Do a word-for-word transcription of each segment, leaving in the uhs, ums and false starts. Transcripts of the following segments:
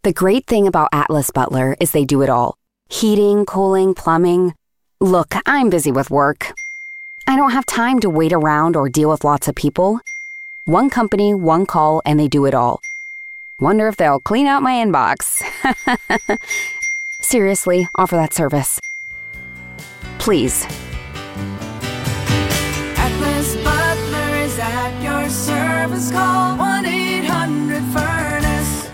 The great thing about Atlas Butler is they do it all. Heating, cooling, plumbing. Look, I'm busy with work. I don't have time to wait around or deal with lots of people. One company, one call, and they do it all. Wonder if they'll clean out my inbox. Seriously, offer that service. Please. Atlas Butler is at your service. Call one eight hundred furnace.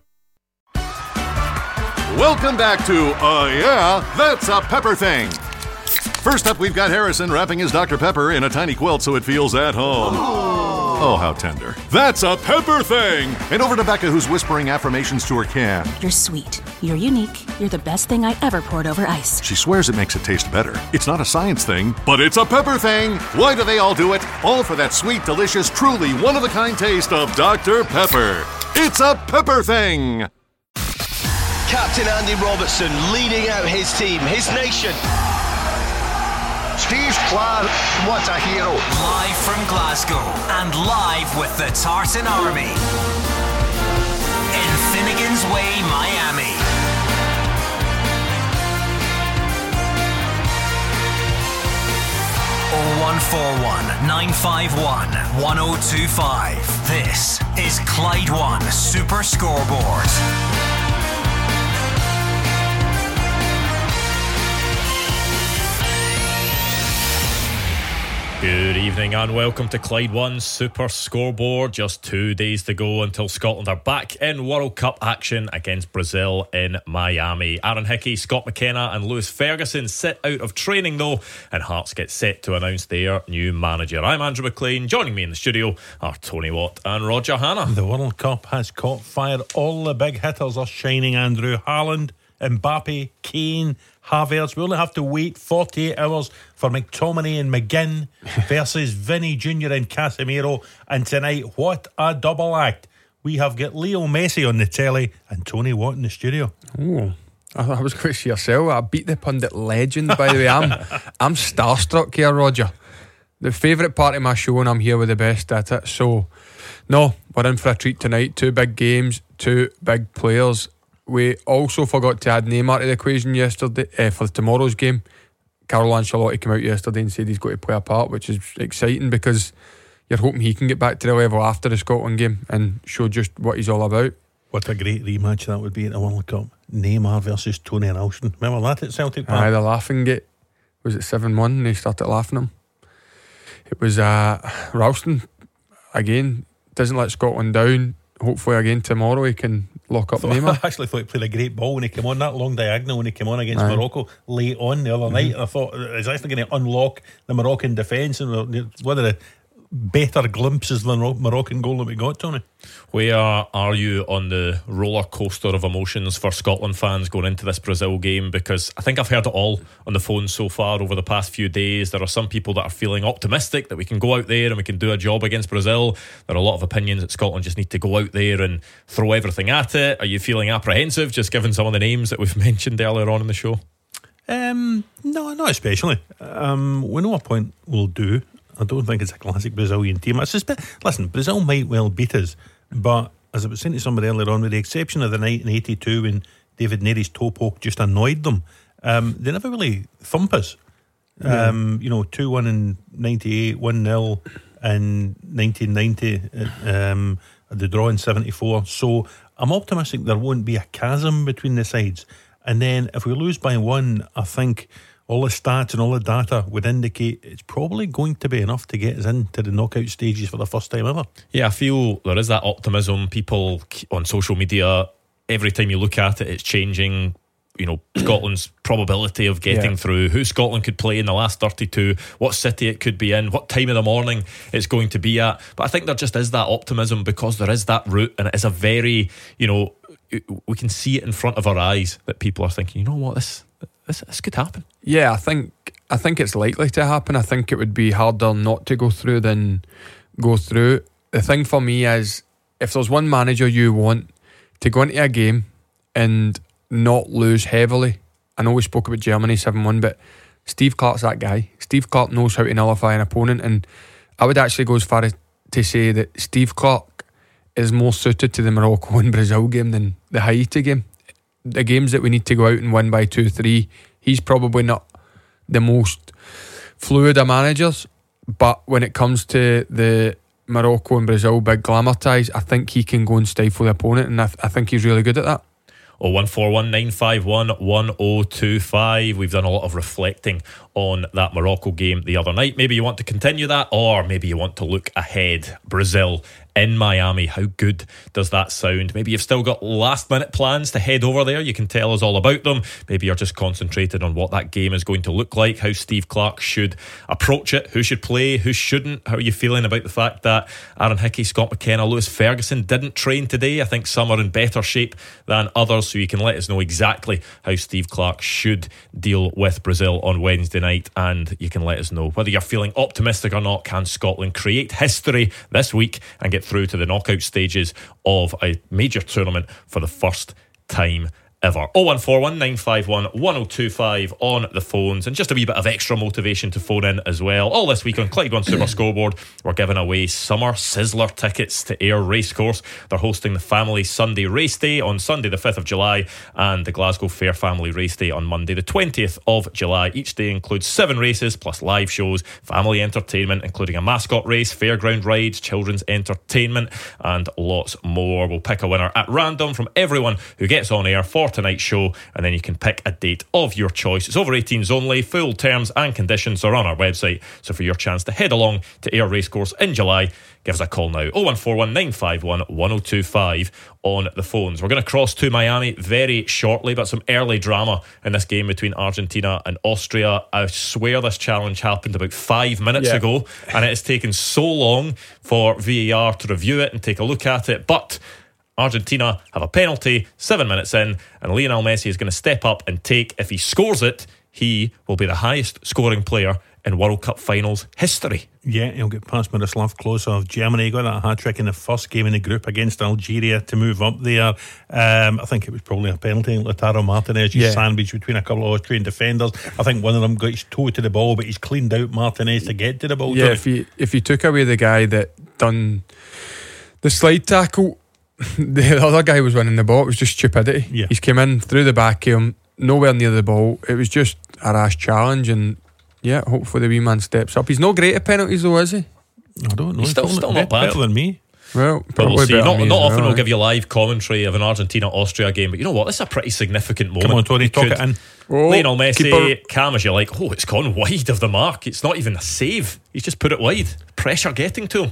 Welcome back to Uh Yeah, That's a Pepper Thing. First up, we've got Harrison wrapping his Doctor Pepper in a tiny quilt so it feels at home. Oh, how tender. That's a Pepper Thing! And over to Becca, who's whispering affirmations to her can. You're sweet. You're unique. You're the best thing I ever poured over ice. She swears it makes it taste better. It's not a science thing, but it's a Pepper Thing! Why do they all do it? All for that sweet, delicious, truly one-of-a-kind taste of Doctor Pepper. It's a Pepper Thing! Captain Andy Robertson leading out his team, his nation. Steve Clark, what a hero. Live from Glasgow and live with the Tartan Army in Finnegan's Way, Miami. oh one four one, nine five one, one oh two five. This is Clyde One Super Scoreboard. Good evening and welcome to Clyde One Super Scoreboard. Just two days to go until Scotland are back in World Cup action against Brazil in Miami. Aaron Hickey, Scott McKenna and Lewis Ferguson sit out of training though, and Hearts get set to announce their new manager. I'm Andrew McLean. Joining me in the studio are Tony Watt and Roger Hanna. The World Cup has caught fire. All the big hitters are shining, Andrew. Haaland, Mbappe, Kane, Havertz. We only have to wait forty-eight hours for McTominay and McGinn versus Vinny Junior and Casemiro. And tonight, what a double act. We have got Leo Messi on the telly and Tony Watt in the studio. Oh, I was going to say yourself, I beat the pundit legend, by the way. I'm I'm starstruck here, Roger. The favourite part of my show, and I'm here with the best at it. So, no, we're in for a treat tonight. Two big games, two big players. We also forgot to add Neymar to the equation yesterday uh, for tomorrow's game. Carlo Ancelotti came out yesterday and said he's got to play a part, which is exciting because you're hoping he can get back to the level after the Scotland game and show just what he's all about. What a great rematch that would be at the World Cup. Neymar versus Tony Ralston. Remember that at Celtic Park? Aye, the laughing gate. Was it seven one and they started laughing him? It was uh, Ralston, again, doesn't let Scotland down. Hopefully again tomorrow he can lock up Neymar. I actually thought he played a great ball when he came on, that long diagonal when he came on against Aye. Morocco late on the other mm-hmm. night. And I thought he's actually going to unlock the Moroccan defence, and one of the better glimpses of the Moroccan goal that we got, Tony. Where are you on the roller coaster of emotions for Scotland fans going into this Brazil game? Because I think I've heard it all on the phone so far over the past few days. There are some people that are feeling optimistic that we can go out there and we can do a job against Brazil. There are a lot of opinions that Scotland just need to go out there and throw everything at it. Are you feeling apprehensive just given some of the names that we've mentioned earlier on in the show? Um, no, not especially. Um, we know a point will do. I don't think it's a classic Brazilian team. I suspect, listen, Brazil might well beat us, but as I was saying to somebody earlier on, with the exception of the night in eighty-two when David Nery's toe poke just annoyed them, um, they never really thump us. Yeah. Um, you know, two one in ninety-eight, one nil in nineteen ninety, um, the draw in seventy-four. So I'm optimistic there won't be a chasm between the sides. And then if we lose by one, I think all the stats and all the data would indicate it's probably going to be enough to get us into the knockout stages for the first time ever. Yeah, I feel there is that optimism. People on social media, every time you look at it, it's changing. You know, Scotland's probability of getting yeah. through, who Scotland could play in the last thirty-two, what city it could be in, what time of the morning it's going to be at. But I think there just is that optimism because there is that route, and it is a very, you know, we can see it in front of our eyes that people are thinking, you know what, this This, this could happen. Yeah, I think I think it's likely to happen. I think it would be harder not to go through than go through. The thing for me is, if there's one manager you want to go into a game and not lose heavily, I know we spoke about Germany seven one, but Steve Clark's that guy. Steve Clark knows how to nullify an opponent, and I would actually go as far as to say that Steve Clark is more suited to the Morocco and Brazil game than the Haiti game. The games that we need to go out and win by two three, he's probably not the most fluid of managers, but when it comes to the Morocco and Brazil big glamour ties, I think he can go and stifle the opponent, and I, th- I think he's really good at that. oh one four one nine five one one oh two five. We've done a lot of reflecting on that Morocco game the other night. Maybe you want to continue that, or maybe you want to look ahead. Brazil in Miami, how good does that sound? Maybe you've still got last minute plans to head over there. You can tell us all about them. Maybe you're just concentrated on what that game is going to look like, how Steve Clarke should approach it, who should play, who shouldn't. How are you feeling about the fact that Aaron Hickey, Scott McKenna, Lewis Ferguson didn't train today? I think some are in better shape than others, so you can let us know exactly how Steve Clarke should deal with Brazil on Wednesday night, and you can let us know whether you're feeling optimistic or not. Can Scotland create history this week and get through to the knockout stages of a major tournament for the first time ever? oh one four one nine five one one oh two five on the phones, and just a wee bit of extra motivation to phone in as well. All this week on Clyde One Super Scoreboard, we're giving away summer sizzler tickets to Ayr Racecourse. They're hosting the Family Sunday Race Day on Sunday the fifth of July and the Glasgow Fair Family Race Day on Monday the twentieth of July. Each day includes seven races plus live shows, family entertainment including a mascot race, fairground rides, children's entertainment and lots more. We'll pick a winner at random from everyone who gets on air for tonight's show, and then you can pick a date of your choice. It's over eighteens only. Full terms and conditions are on our website, so for your chance to head along to Ayr Racecourse in July, give us a call now. oh one four one nine five one one oh two five on the phones. We're going to cross to Miami very shortly, but some early drama in this game between Argentina and Austria. I swear this challenge happened about five minutes yeah. ago, and it has taken so long for V A R to review it and take a look at it, but Argentina have a penalty seven minutes in, and Lionel Messi is going to step up and take. If he scores it, he will be the highest scoring player in World Cup finals history. Yeah, he'll get past Miroslav Klose of Germany. He got that hat-trick in the first game in the group against Algeria to move up there. Um, I think it was probably a penalty. Lautaro Martinez, he's yeah. sandwiched between a couple of Austrian defenders. I think one of them got his toe to the ball, but he's cleaned out Martinez to get to the ball. Yeah, if you, if you took away the guy that done the slide tackle, the other guy was winning the ball. It was just stupidity. Yeah. He's came in through the back of him, nowhere near the ball. It was just a rash challenge, and yeah, hopefully the wee man steps up. He's not great at penalties though, is he? I don't know. He's still, still not bad. Better than me. Well, But probably we'll see. better Not, than me not as often well, we'll eh? give you live commentary of an Argentina-Austria game, but you know what? This is a pretty significant moment. Come on, Tony, talk it in. Oh, Lionel Messi, keeper. calm as you like. Oh, it's gone wide of the mark. It's not even a save. He's just put it wide. Pressure getting to him.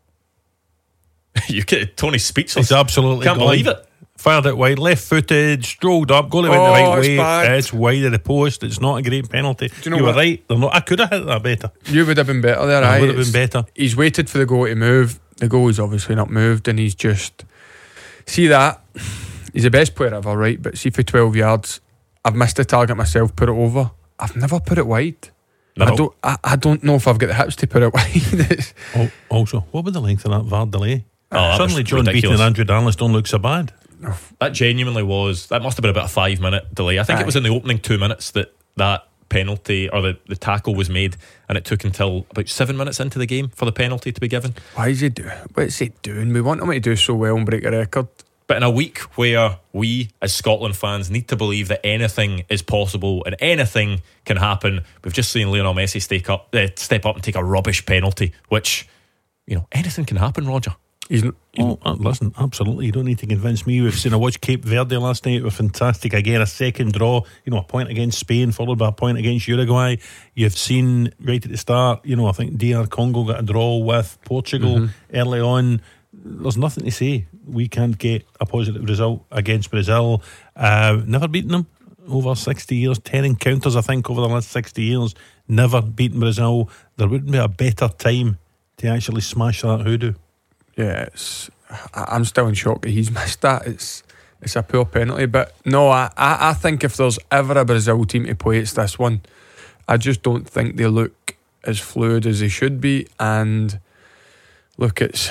You get Tony's speechless. It's absolutely Can't gone. believe it. Fired it wide, left footed, strolled up, goalie went Oh, the right it's way. bad. It's wide of the post. It's not a great penalty. you know you were what? right. They're not, I could have hit that better. You would have been better there, I right? would have been better. He's waited for the goal to move. The goal is obviously not moved, and he's just see that. He's the best player ever, right? But see, for twelve yards, I've missed the target myself. Put it over. I've never put it wide. No. I don't. I, I don't know if I've got the hips to put it wide. Oh, also, what was the length of that V A R delay? Oh, that Suddenly, was John Beaton ridiculous. and Andrew Darless don't look so bad. That genuinely was. That must have been about a five minute delay. I think Aye. it was in the opening two minutes that that penalty or the, the tackle was made, and it took until about seven minutes into the game for the penalty to be given. Why is he doing? What's he doing? We want him to do so well and break a record. But in a week where we, as Scotland fans, need to believe that anything is possible and anything can happen, we've just seen Lionel Messi step up, uh, step up and take a rubbish penalty, which, you know, anything can happen, Roger. He's n- Oh, uh, listen, absolutely. You don't need to convince me. We've seen, I watched Cape Verde last night. It was fantastic. Again, a second draw. You know, a point against Spain, followed by a point against Uruguay. You've seen right at the start, you know, I think D R Congo got a draw with Portugal Mm-hmm. early on. There's nothing to say. We can't get a positive result against Brazil. Uh, never beaten them over sixty years. ten encounters, I think, over the last sixty years. Never beaten Brazil. There wouldn't be a better time to actually smash that hoodoo. Yeah, it's, I- I'm still in shock that he's missed that. It's it's a poor penalty, but no, I, I I think if there's ever a Brazil team to play, it's this one. I just don't think they look as fluid as they should be, and look, it's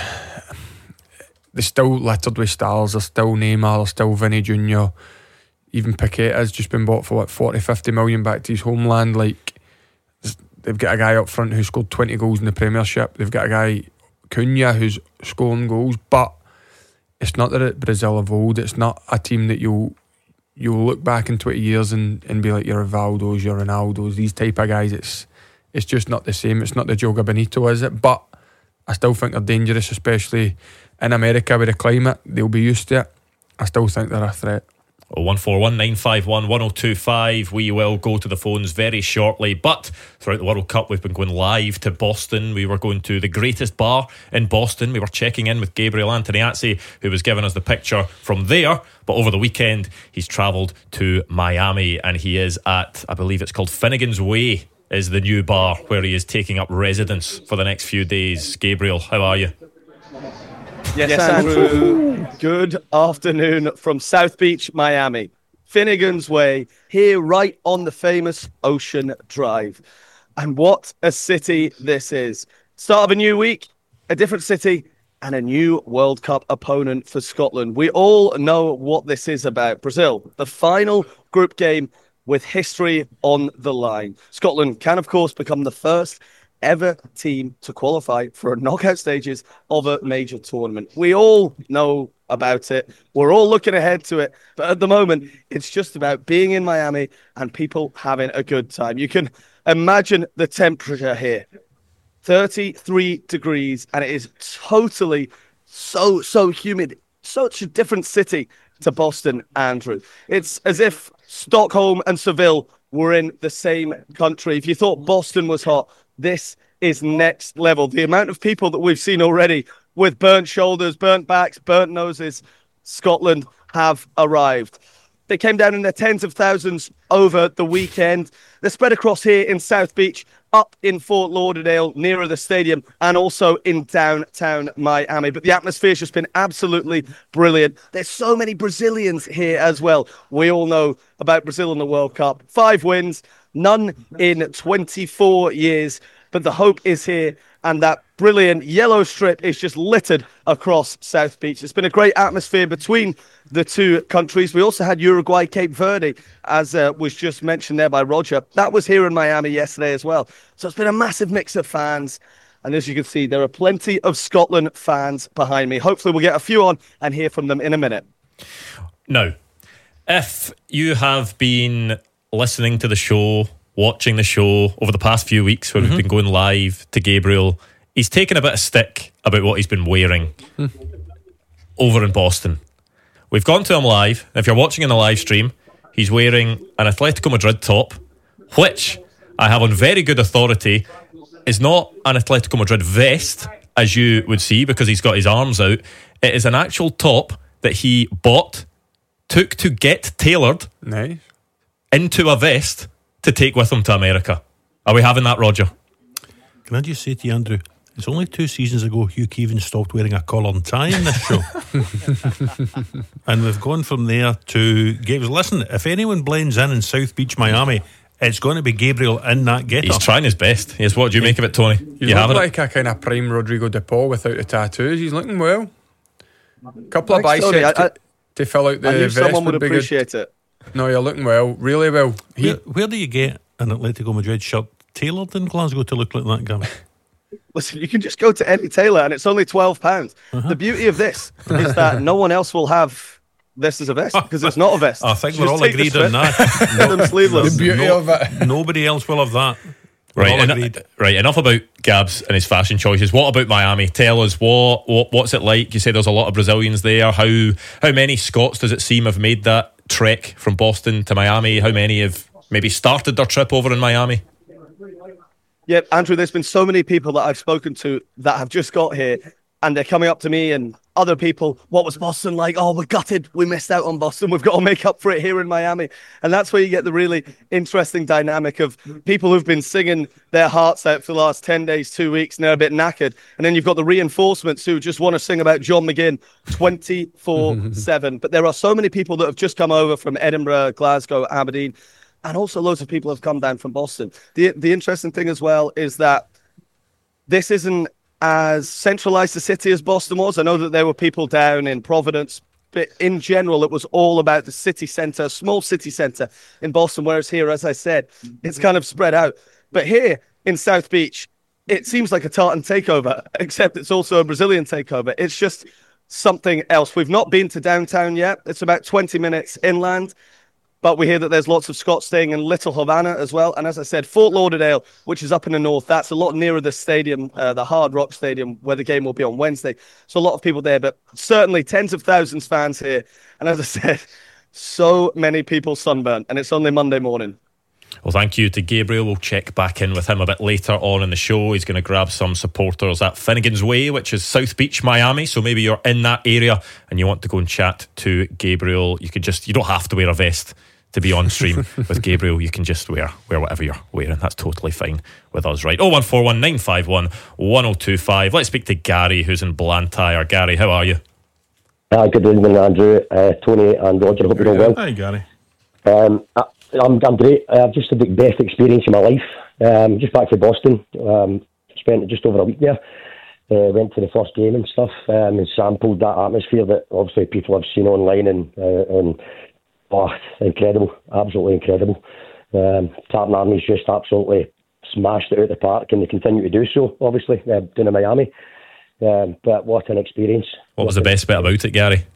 they're still littered with stars. There's still Neymar, there's still Vinny Junior Even Paqueta's just been bought for what forty, fifty million back to his homeland. Like, they've got a guy up front who scored twenty goals in the Premiership. They've got a guy, Cunha, who's scoring goals, but it's not the Brazil of old. It's not a team that you'll you'll look back in twenty years and, and be like, your Rivaldos, your Ronaldos, these type of guys. It's it's just not the same. It's not the Joga Bonito, is it? But I still think they're dangerous, especially in America with the climate. They'll be used to it. I still think they're a threat. Oh, one four one nine five one one oh two five. We will go to the phones very shortly, but throughout the World Cup we've been going live to Boston. We were going to the greatest bar in Boston. We were checking in with Gabriel Antoniazzi, who was giving us the picture from there, but over the weekend he's travelled to Miami, and he is at, I believe it's called Finnegan's Way is the new bar where he is taking up residence for the next few days. Gabriel, how are you? Yes, yes, Andrew. Good afternoon from South Beach, Miami. Finnegan's Way, here right on the famous Ocean Drive. And what a city this is. Start of a new week, a different city, and a new World Cup opponent for Scotland. We all know what this is about. Brazil, the final group game with history on the line. Scotland can, of course, become the first ever team to qualify for a knockout stages of a major tournament. We all know about it. We're all looking ahead to it. But at the moment, it's just about being in Miami and people having a good time. You can imagine the temperature here. thirty-three degrees, and it is totally so, so humid. Such a different city to Boston, Andrew. It's as if Stockholm and Seville were in the same country. If you thought Boston was hot, this is next level. The amount of people that we've seen already with burnt shoulders, burnt backs, burnt noses, Scotland have arrived. They came down in their tens of thousands over the weekend. They're spread across here in South Beach, up in Fort Lauderdale, nearer the stadium, and also in downtown Miami. But the atmosphere's just been absolutely brilliant. There's so many Brazilians here as well. We all know about Brazil in the World Cup. Five wins, none in twenty-four years. But the hope is here, and that brilliant yellow strip is just littered across South Beach. It's been a great atmosphere between the two countries. We also had Uruguay, Cape Verde, as uh, was just mentioned there by Roger. That was here in Miami yesterday as well. So it's been a massive mix of fans. And as you can see, there are plenty of Scotland fans behind me. Hopefully we'll get a few on and hear from them in a minute. Now, if you have been listening to the show, watching the show over the past few weeks where mm-hmm. we've been going live to Gabriel, he's taken a bit of stick about what he's been wearing mm. over in Boston. We've gone to him live. If you're watching in the live stream, he's wearing an Atletico Madrid top, which I have on very good authority is not an Atletico Madrid vest, as you would see, because he's got his arms out. It is an actual top that he bought, took to get tailored nice. into a vest to take with him to America. Are we having that, Roger? Can I just say to you, Andrew, it's only two seasons ago Hugh Keevan stopped wearing a collar and tie in this show. And we've gone from there to Gabriel. Listen, if anyone blends in in South Beach, Miami, it's going to be Gabriel in that get-up. He's trying his best. Yes, what do you make of it, Tony? You look like it? A kind of prime Rodrigo de Paul without the tattoos. He's looking well. A couple of biceps Tony, I, I, to, to fill out the I knew vest someone would, would appreciate it. No, you're looking well, really well. He, where, where do you get an Atletico Madrid shirt tailored in Glasgow to look like that, Gavin? Listen, you can just go to any tailor and it's only twelve pounds. Uh-huh. The beauty of this is that no one else will have this as a vest because it's not a vest. I think we're all agreed on that. no, them sleeveless. The beauty no, of it. Nobody else will have that. Right, en- right. Enough about Gabs and his fashion choices. What about Miami? Tell us what, what what's it like? You say there's a lot of Brazilians there. How how many Scots does it seem have made that trek from Boston to Miami? How many have maybe started their trip over in Miami? Yeah, Andrew, there's been so many people that I've spoken to that have just got here and they're coming up to me and other people, what was Boston like? Oh, we're gutted. We missed out on Boston. We've got to make up for it here in Miami. And that's where you get the really interesting dynamic of people who've been singing their hearts out for the last ten days, two weeks, and they're a bit knackered. And then you've got the reinforcements who just want to sing about John McGinn twenty-four seven. But there are so many people that have just come over from Edinburgh, Glasgow, Aberdeen, and also loads of people have come down from Boston. The the interesting thing as well is that this isn't as centralised a city as Boston was. I know that there were people down in Providence, but in general, it was all about the city centre, small city centre in Boston, whereas here, as I said, it's kind of spread out. But here in South Beach, it seems like a tartan takeover, except it's also a Brazilian takeover. It's just something else. We've not been to downtown yet. It's about twenty minutes inland. But we hear that there's lots of Scots staying in Little Havana as well. And as I said, Fort Lauderdale, which is up in the north, that's a lot nearer the stadium, uh, the Hard Rock Stadium, where the game will be on Wednesday. So a lot of people there, but certainly tens of thousands fans here. And as I said, so many people sunburned. And it's only Monday morning. Well, thank you to Gabriel. We'll check back in with him a bit later on in the show. He's going to grab some supporters at Finnegan's Way, which is South Beach, Miami. So maybe you're in that area and you want to go and chat to Gabriel. You could just, you don't have to wear a vest to be on stream with Gabriel. You can just wear wear whatever you're wearing. That's totally fine with us, right? oh one four one nine five one one oh two five. Let's speak to Gary, who's in Blantyre. Gary, how are you? Uh, good evening, Andrew, uh, Tony and Roger. Hope you're all well. Hi, Gary. Um, I, I'm, I'm great. I've just had the best experience of my life. Um, just back to Boston. Um, spent just over a week there. Uh, went to the first game and stuff, um, and sampled that atmosphere that obviously people have seen online and uh, and oh, incredible, absolutely incredible. Um, Tartan Army's just absolutely smashed it out of the park, and they continue to do so, obviously, uh, down in Miami. Um, but what an experience. What was the best bit about it, Gary?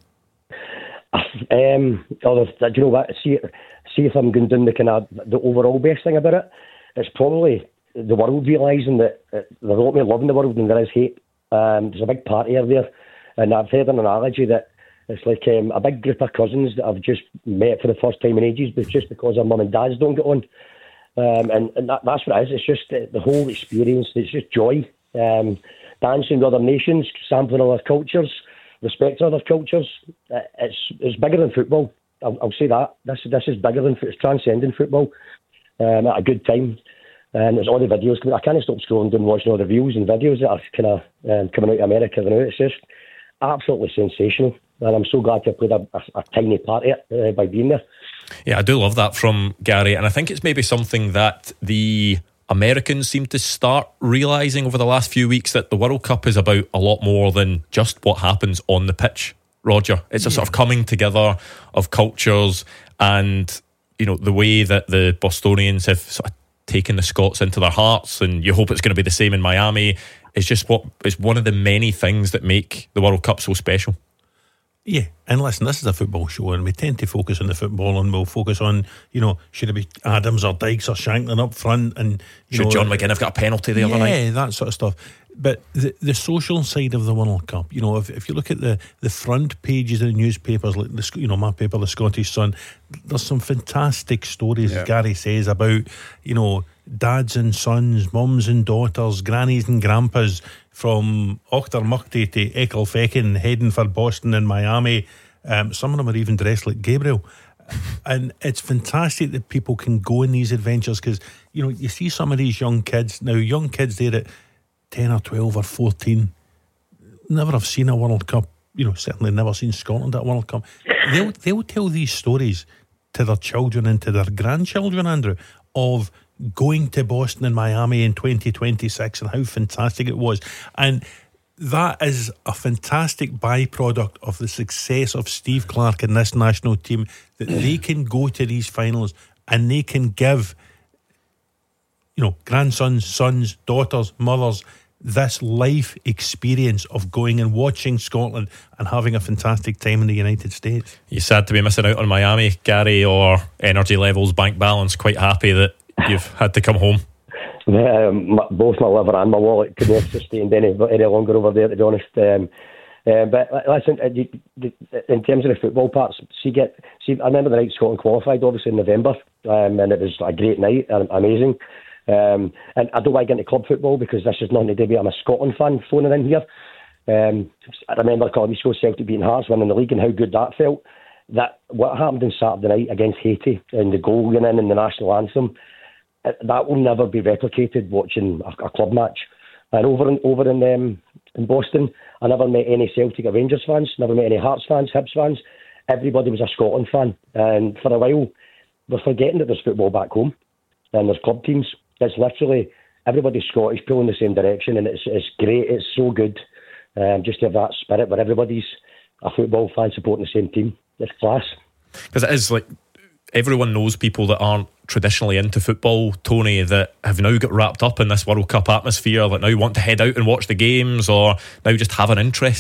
Um, oh, do you know what? See, see if I'm going down the kind of the overall best thing about it. It's probably the world realising that uh, there's a lot more love in the world than there is hate. Um, there's a big party over there, and I've heard an analogy that it's like um, a big group of cousins that I've just met for the first time in ages, but just because their mum and dads don't get on. Um, and and that, that's what it is. It's just the, the whole experience. It's just joy. Um, dancing with other nations, sampling other cultures, respecting other cultures. Uh, it's it's bigger than football. I'll, I'll say that. This this is bigger than it's transcending football. Um, at a good time. And there's all the videos. I can't stop scrolling down watching all the reels and videos that are kind of um, coming out of America now. It's just absolutely sensational. And I'm so glad to have played a, a, a tiny part of it uh, by being there. Yeah, I do love that from Gary. And I think it's maybe something that the Americans seem to start realising over the last few weeks, that the World Cup is about a lot more than just what happens on the pitch, Roger. It's a sort of coming together of cultures, and, you know, the way that the Bostonians have sort of taken the Scots into their hearts, and you hope it's going to be the same in Miami. It's just what it's one of the many things that make the World Cup so special. Yeah, and listen, this is a football show, and we tend to focus on the football, and we'll focus on, you know, should it be Adams or Dykes or Shanklin up front, and you should know, John McGinn have got a penalty the yeah, other night? Yeah, that sort of stuff. But the the social side of the World Cup, you know, if if you look at the, the front pages of the newspapers, like the, you know, my paper, the Scottish Sun, there's some fantastic stories, yeah. as Gary says, about, you know, dads and sons, mums and daughters, grannies and grandpas from Auchtermuchty to Ecclefechan heading for Boston and Miami. Um, some of them are even dressed like Gabriel. And it's fantastic that people can go in these adventures, because, you know, you see some of these young kids, now young kids there at ten or twelve or fourteen, never have seen a World Cup, you know, certainly never seen Scotland at a World Cup. They'll, they'll tell these stories to their children and to their grandchildren, Andrew, of going to Boston and Miami in twenty twenty-six and how fantastic it was. And that is a fantastic byproduct of the success of Steve Clarke and this national team, that they can go to these finals and they can give, you know, grandsons, sons, daughters, mothers, this life experience of going and watching Scotland and having a fantastic time in the United States. You sad to be missing out on Miami, Gary, or energy levels, bank balance, quite happy that you've had to come home? Um, my, both my liver and my wallet couldn't have sustained any, any longer over there, to be honest. Um, uh, but listen, in terms of the football parts, see, get see. I remember the night Scotland qualified, obviously in November, um, and it was a great night, amazing. Um, and I don't like getting into club football because this is nothing to do with. I'm a Scotland fan phoning in here. Um, I remember a couple of weeks ago Celtic beating Hearts, winning the league, and how good that felt. That what happened on Saturday night against Haiti and the goal going in and the national anthem, that will never be replicated watching a, a club match. And over in, over in, um, in Boston, I never met any Celtic or Rangers fans, never met any Hearts fans, Hibs fans. Everybody was a Scotland fan. And for a while, we're forgetting that there's football back home and there's club teams. It's literally everybody's Scottish, pulling the same direction, and it's it's great. It's so good um, just to have that spirit where everybody's a football fan supporting the same team. It's class. Because it is like, everyone knows people that aren't traditionally into football, Tony, that have now got wrapped up in this World Cup atmosphere, that now want to head out and watch the games, or now just have an interest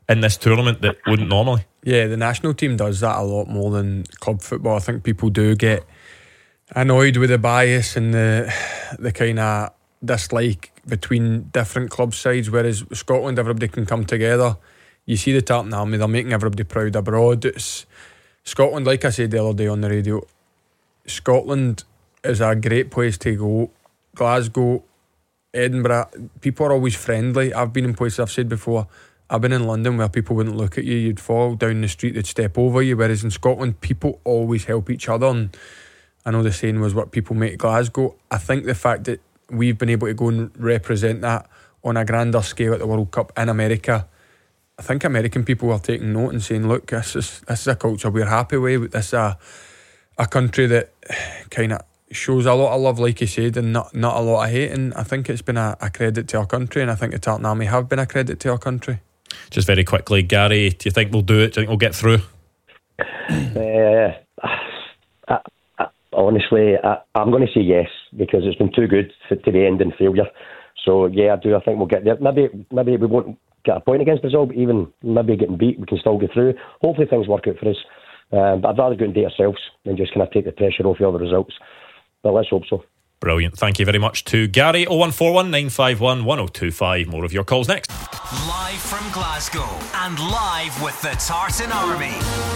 in this tournament that wouldn't normally. Yeah, the national team does that a lot more than club football. I think people do get annoyed with the bias and the the kind of dislike between different club sides, whereas Scotland, everybody can come together. You see the Tartan Army, they're making everybody proud abroad. It's Scotland, like I said the other day on the radio, Scotland is a great place to go. Glasgow, Edinburgh, people are always friendly. I've been in places, I've said before, I've been in London where people wouldn't look at you, you'd fall down the street, they'd step over you, whereas in Scotland people always help each other. And I know the saying was what people make Glasgow. I think the fact that we've been able to go and represent that on a grander scale at the World Cup in America, I think American people are taking note and saying, look, this is this is a culture we're happy with. This is a, a country that kind of shows a lot of love, like you said, and not, not a lot of hate. And I think it's been a, a credit to our country, and I think the Tartan Army have been a credit to our country. Just very quickly, Gary, do you think we'll do it? Do you think we'll get through? Uh, I, I, honestly, I, I'm going to say yes, because it's been too good for, to the end in failure. So yeah, I do. I think we'll get there. Maybe, maybe we won't get a point against Brazil, but even maybe getting beat, we can still go through. Hopefully things work out for us. Um, but I'd rather go and do it ourselves than just kind of take the pressure off the other results. But let's hope so. Brilliant. Thank you very much to Gary. oh one four one, nine five one, one oh two five. More of your calls next. Live from Glasgow and live with the Tartan Army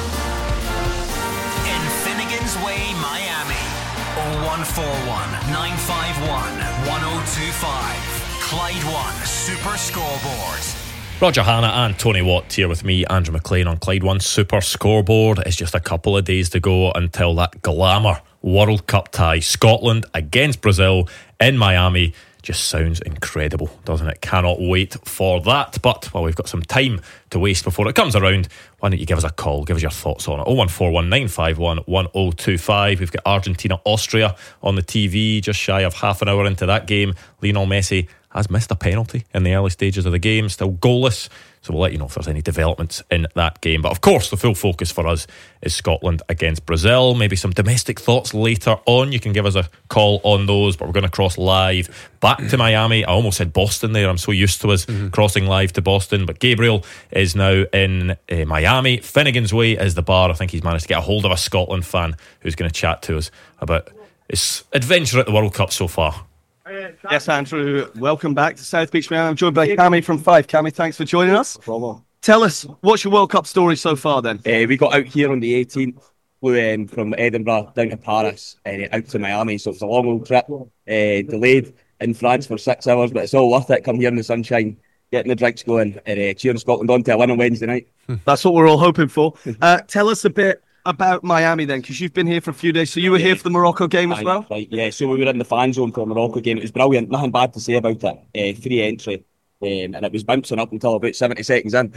in Finnegan's Way, Miami. oh one four one, nine five one, one oh two five. Clyde One Super Scoreboard. Roger Hanna and Tony Watt here with me, Andrew McLean, on Clyde One Super Scoreboard. It's just a couple of days to go until that glamour World Cup tie. Scotland against Brazil in Miami. Just sounds incredible, doesn't it? Cannot wait for that. But while we've got some time to waste before it comes around, why don't you give us a call, give us your thoughts on it. oh one four one, nine five one, one oh two five. We've got Argentina Austria on the T V, just shy of half an hour into that game. Lionel Messi has missed a penalty in the early stages of the game, still goalless, so we'll let you know if there's any developments in that game. But of course, the full focus for us is Scotland against Brazil. Maybe some domestic thoughts later on. You can give us a call on those, but we're going to cross live back to Miami. I almost said Boston there. I'm so used to us mm-hmm. crossing live to Boston, but Gabriel is now in uh, Miami. Finnegan's Way is the bar. I think he's managed to get a hold of a Scotland fan who's going to chat to us about his adventure at the World Cup so far. Yes, Andrew, welcome back to South Beach, Miami. I'm joined by Cammy from Five. Cammy, thanks for joining us. No problem. Tell us, what's your World Cup story so far then? Uh, we got out here on the eighteenth, flew um, from Edinburgh down to Paris and uh, out to Miami, so it's a long old trip, uh, delayed in France for six hours, but it's all worth it. Come here in the sunshine, getting the drinks going, and uh, cheering Scotland on to a win on Wednesday night. That's what we're all hoping for. Uh, tell us a bit about Miami then, because you've been here for a few days. So you were here for the Morocco game as well? Right, yeah, so we were in the fan zone for the Morocco game. It was brilliant, nothing bad to say about it. Uh, free entry, um, and it was bouncing up until about seventy seconds in.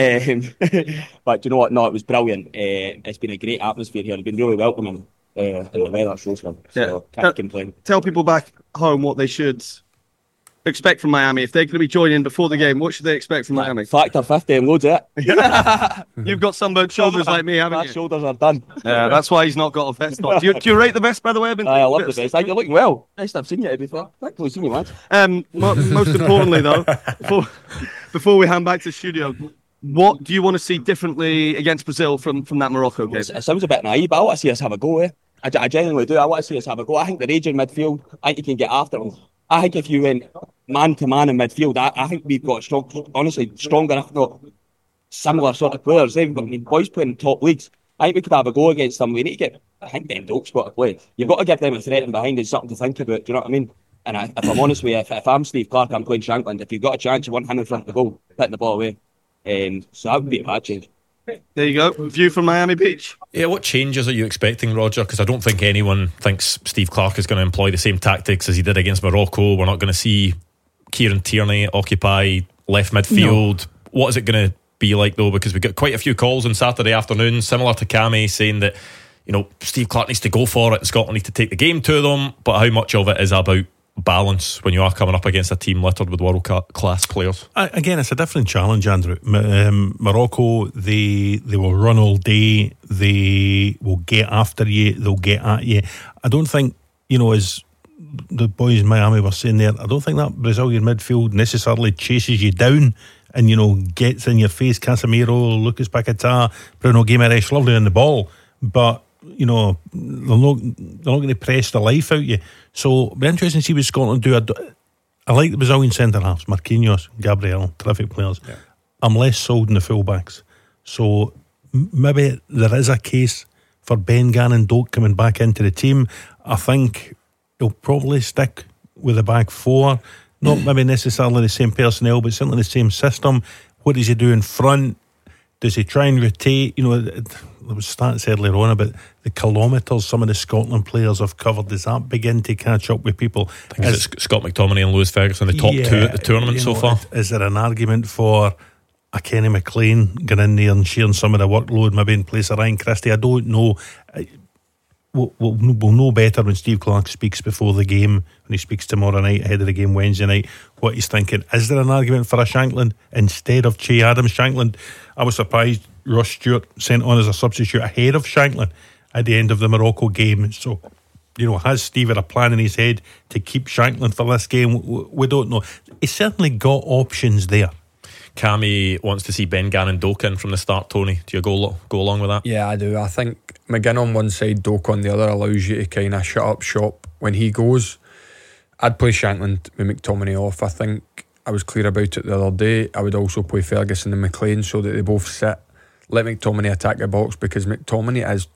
um, but you know what, no, it was brilliant. Uh, it's been a great atmosphere here. It's been really welcoming, uh, and the weather shows them, so yeah. can't complain. Tell people back home what they should expect from Miami. If they're going to be joining before the game, what should they expect from Miami? Factor fifty and loads of it. You've got sunburned shoulders like me, haven't My you? shoulders are done. Yeah, that's why he's not got a vest on. Do you, do you rate the vest, by the way? I've been I love the vest. You're looking well. Nice to have seen you before. Thanks for seeing you, man. Um, mo- most importantly, though, before, before we hand back to the studio, what do you want to see differently against Brazil from, from that Morocco game? It sounds a bit naive, but I want to see us have a go, eh? I, I genuinely do. I want to see us have a go. I think the raging midfield, I think you can get after them. I think if you went man to man in midfield, I, I think we've got strong, honestly, stronger, if not similar sort of players. They've got I mean, boys playing in top leagues. I think we could have a go against them. We need to get, I think, them Dokes got to play. You've got to give them a threat in behind and something to think about. Do you know what I mean? And I, if I'm honest with you, if, if I'm Steve Clarke, I'm playing Shankland. If you've got a chance, you want him in front of the goal, hitting the ball away. Um, so that would be a bad change. There you go. View from Miami Beach. Yeah, what changes are you expecting, Roger? Because I don't think anyone thinks Steve Clarke is going to employ the same tactics as he did against Morocco. We're not going to see Kieran Tierney occupy left midfield. No. What is it going to be like, though? Because we got quite a few calls on Saturday afternoon, similar to Cammy, saying that, you know, Steve Clarke needs to go for it and Scotland need to take the game to them. But how much of it is about balance when you are coming up against a team littered with world class players? Uh, again, it's a different challenge, Andrew. Um, Morocco, they they will run all day, they will get after you, they'll get at you. I don't think, you know, as the boys in Miami were saying there, I don't think that Brazilian midfield necessarily chases you down and, you know, gets in your face. Casemiro, Lucas Paquetá, Bruno Guimaraes, lovely on the ball, but, you know, they're not, they're not going to press the life out of you. So it'll be interesting to see what Scotland do. I, do, I like the Brazilian centre halves, Marquinhos, Gabriel, terrific players. Yeah. I'm less sold in the fullbacks. So maybe there is a case for Ben Gannon Doak coming back into the team. I think he'll probably stick with the back four. Not maybe necessarily the same personnel, but certainly the same system. What does he do in front? Does he try and rotate? You know, there was stats earlier on about the kilometres some of the Scotland players have covered. Does that begin to catch up with people? I think is, it's Scott McTominay and Lewis Ferguson, the top yeah, two at the tournament so know, far. Is there an argument for a Kenny McLean going in there and sharing some of the workload, maybe in place of Ryan Christie? I don't know. We'll, we'll, we'll know better when Steve Clarke speaks before the game, when he speaks tomorrow night ahead of the game Wednesday night, what he's thinking. Is there an argument for a Shankland instead of Che Adams? Shankland, I was surprised Ross Stewart sent on as a substitute ahead of Shankland at the end of the Morocco game. So, you know, has Steve a plan in his head to keep Shankland for this game? We don't know. He's certainly got options there. Cammy wants to see Ben Gannon Doak in from the start. Tony, do you go go along with that? Yeah, I do. I think McGinn on one side, Doak on the other allows you to kind of shut up shop when he goes. I'd play Shankland with McTominay off. I think I was clear about it the other day. I would also play Ferguson and McLean so that they both sit. Let McTominay attack the box, because McTominay is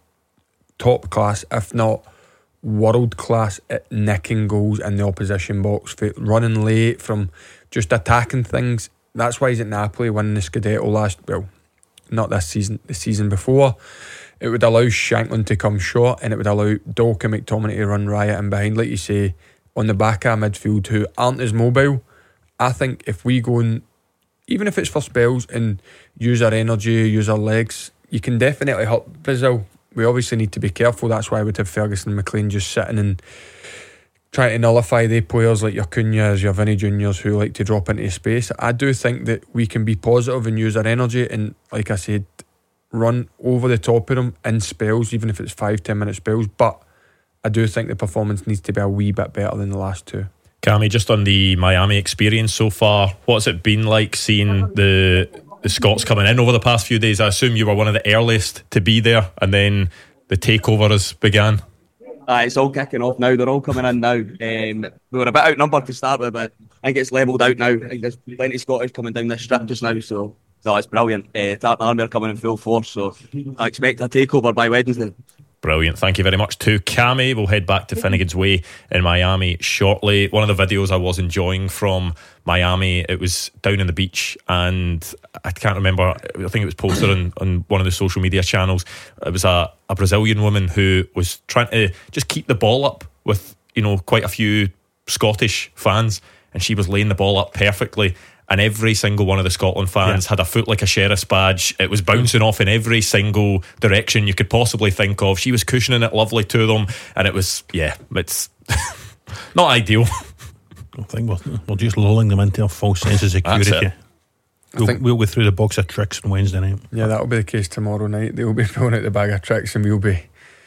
top class, if not world class, at nicking goals in the opposition box, for running late, from just attacking things. That's why he's at Napoli, winning the Scudetto last, well, not this season, the season before. It would allow Shankland to come short, and it would allow Doak and McTominay to run riot in behind, like you say, on the back of midfield, who aren't as mobile. I think if we go and, even if it's for spells, and use our energy, use our legs, you can definitely hurt Brazil. We obviously need to be careful. That's why I would have Ferguson and McLean just sitting and trying to nullify the players like your Cunhas, your Vinnie Juniors, who like to drop into space. I do think that we can be positive and use our energy and, like I said, run over the top of them in spells, even if it's five, ten minute spells. But I do think the performance needs to be a wee bit better than the last two. Cammy, just on the Miami experience so far, what's it been like seeing the the Scots coming in over the past few days? I assume you were one of the earliest to be there, and then the takeover has began. Uh, it's all kicking off now. They're all coming in now. Um, we were a bit outnumbered to start with, but I think it's levelled out now. I think there's plenty of Scottish coming down this strip just now, so no, it's brilliant. Uh, Tartan Army are coming in full force, so I expect a takeover by Wednesday. Brilliant. Thank you very much to Cammy. We'll head back to Finnegan's Way in Miami shortly. One of the videos I was enjoying from Miami, it was down on the beach, and I can't remember, I think it was posted on, on one of the social media channels. It was a, a Brazilian woman who was trying to just keep the ball up with, you know, quite a few Scottish fans, and she was laying the ball up perfectly. And every single one of the Scotland fans yeah. had a foot like a sheriff's badge. It was bouncing off in every single direction you could possibly think of. She was cushioning it lovely to them, and it was, yeah, it's not ideal. I think we're, we're just lulling them into a false sense of security. We'll, think, we'll go through the box of tricks on Wednesday night. Yeah, that'll be the case tomorrow night. They'll be pulling out the bag of tricks, and we'll be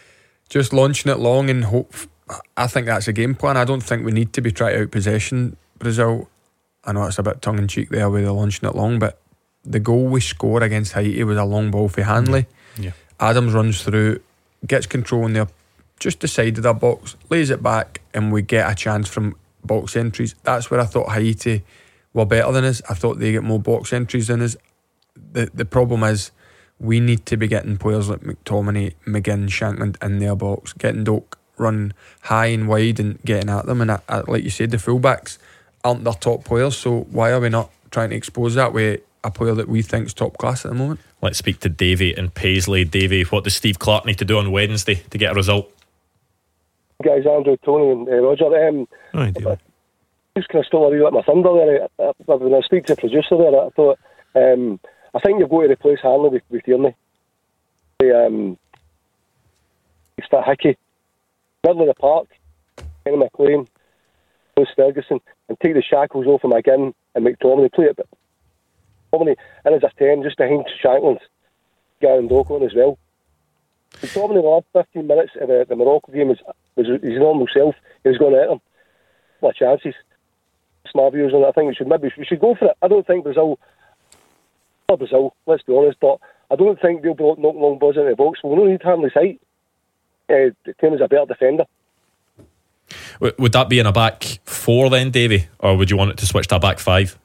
just launching it long and hope. I think that's a game plan. I don't think we need to be trying to out-possession Brazil. I know it's a bit tongue-in-cheek there with the launching it long, but the goal we scored against Haiti was a long ball for Hanley. Yeah. Adams runs through, gets control in there, just the side of that box, lays it back, and we get a chance from box entries. That's where I thought Haiti were better than us. I thought they get more box entries than us. The the problem is we need to be getting players like McTominay, McGinn, Shankland in their box, getting Doak run high and wide and getting at them. And I, I, like you said, the fullbacks aren't their top players, so why are we not trying to expose that with a player that we think is top class at the moment? Let's speak to Davey and Paisley. Davey, what does Steve Clarke need to do on Wednesday to get a result? Guys, Andrew, Tony and uh, Roger, um, oh, I just kind of stole a wee bit my thunder there. I, I, when I speak to the producer there, I thought um, I think you've got to replace Hanley with, with Tierney. Um, start Hickey, middle of the park, Kenny McLean, Lewis Ferguson, and take the shackles off of McGinn and McTominay. Play it, McTominay in as a ten, just behind Shankland, Gannon Doak on as well. McTominay the last fifteen minutes of the, the Morocco game was, was his normal self. He was going at them. What chances? It's my views on it. I think we should maybe we should go for it. I don't think Brazil for Brazil, let's be honest, but I don't think they'll be knocking long balls into the box. We'll not need Hanley's height. Uh, the team is a better defender. Would that be in a back four then, Davey? Or would you want it to switch to a back five?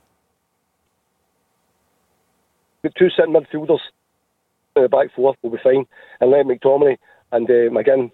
The two sitting midfielders in the back four will be fine. And let McTominay and uh, McGinn,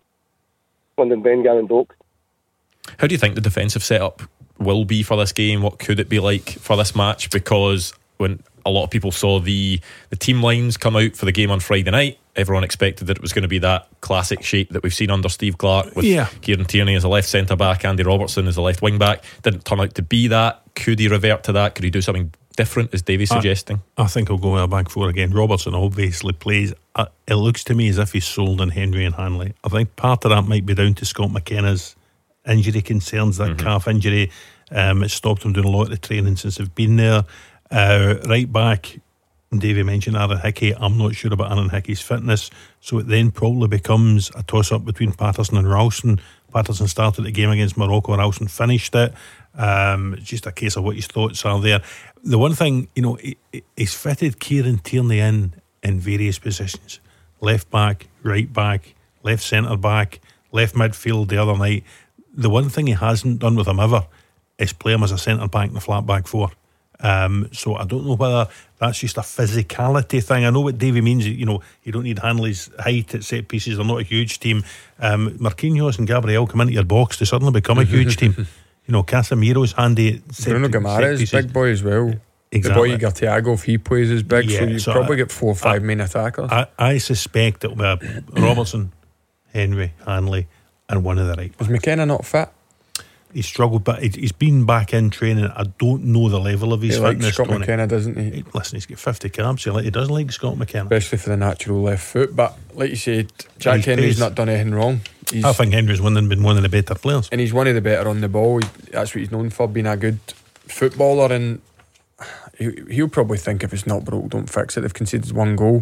Lyndon Bengan and Doak. How do you think the defensive setup will be for this game? What could it be like for this match? Because when a lot of people saw the, the team lines come out for the game on Friday night, everyone expected that it was going to be that classic shape that we've seen under Steve Clarke with yeah. Kieran Tierney as a left centre back, Andy Robertson as a left wing back. Didn't turn out to be that. Could he revert to that? Could he do something different, as Davey's suggesting? I, I think he'll go with a back four again. Robertson obviously plays. Uh, it looks to me as if he's sold on Henry and Hanley. I think part of that might be down to Scott McKenna's injury concerns, that mm-hmm. calf injury. Um, it stopped him doing a lot of the training since they've been there. Uh, right back, Davey mentioned Aaron Hickey. I'm not sure about Aaron Hickey's fitness, so it then probably becomes a toss-up between Patterson and Ralston. Patterson started the game against Morocco, Ralston finished it. Um, it's just a case of what his thoughts are there. The one thing, you know, he, he's fitted Kieran Tierney in in various positions: left back, right back, left centre back, left midfield the other night. The one thing he hasn't done with him ever is play him as a centre back in the flat back four. Um, so I don't know whether that's just a physicality thing. I know what Davey means. You know, you don't need Hanley's height at set pieces. They're not a huge team. Um, Marquinhos and Gabriel come into your box to suddenly become a huge team. You know, Casemiro's handy at set, Bruno Guimaraes is big boy as well. Exactly. The boy Thiago, if he plays as big, Yeah, so you so probably I- get four or five I- main attackers. I, I suspect it'll be a Robertson, Henry, Hanley, and one of the right. Was McKenna not fit? He struggled, but he- he's been back in training. I don't know the level of his He likes fitness. Scott Tony. McKenna, doesn't he? He- Listen, he's got fifty caps. He, like, he does like Scott McKenna. Especially for the natural left foot. But like you said, Jack He's Henry's pace. not done anything wrong. He's, I think Henry's one, been one of the better players. and he's one of the better on the ball. He, that's what he's known for, being a good footballer. And he, he'll probably think if it's not broke, don't fix it. They've conceded one goal.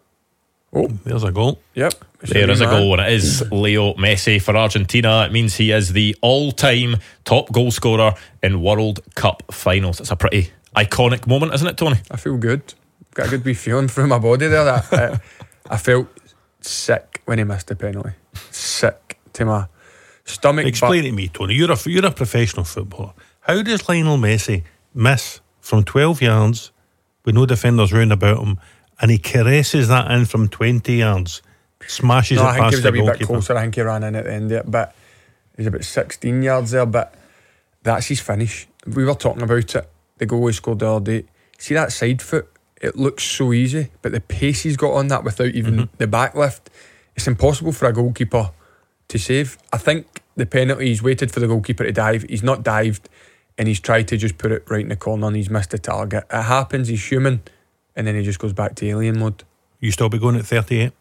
Oh, there's a goal. Yep. There is a goal, and it is Leo Messi for Argentina. It means he is the all-time top goal scorer in World Cup finals. It's a pretty iconic moment, isn't it, Tony? I feel good. Got a good wee feeling through my body there. That uh, I felt sick when he missed the penalty. Sick to my stomach. Explain but to me, Tony. You're a you're a professional footballer. How does Lionel Messi miss from twelve yards with no defenders round about him, and he caresses that in from twenty yards, smashes No, it I think past he was the a wee bit goalkeeper? closer. I think he ran in at the end of it, but he was about sixteen yards there. But that's his finish. We were talking about it. The goal he scored the other day. See that side foot? It looks so easy, but the pace he's got on that without even Mm-hmm. the back lift, it's impossible for a goalkeeper to save. I think the penalty, he's waited for the goalkeeper to dive. He's not dived, and he's tried to just put it right in the corner, and he's missed the target. It happens. He's human, and then he just goes back to alien mode. You still be going at thirty-eight?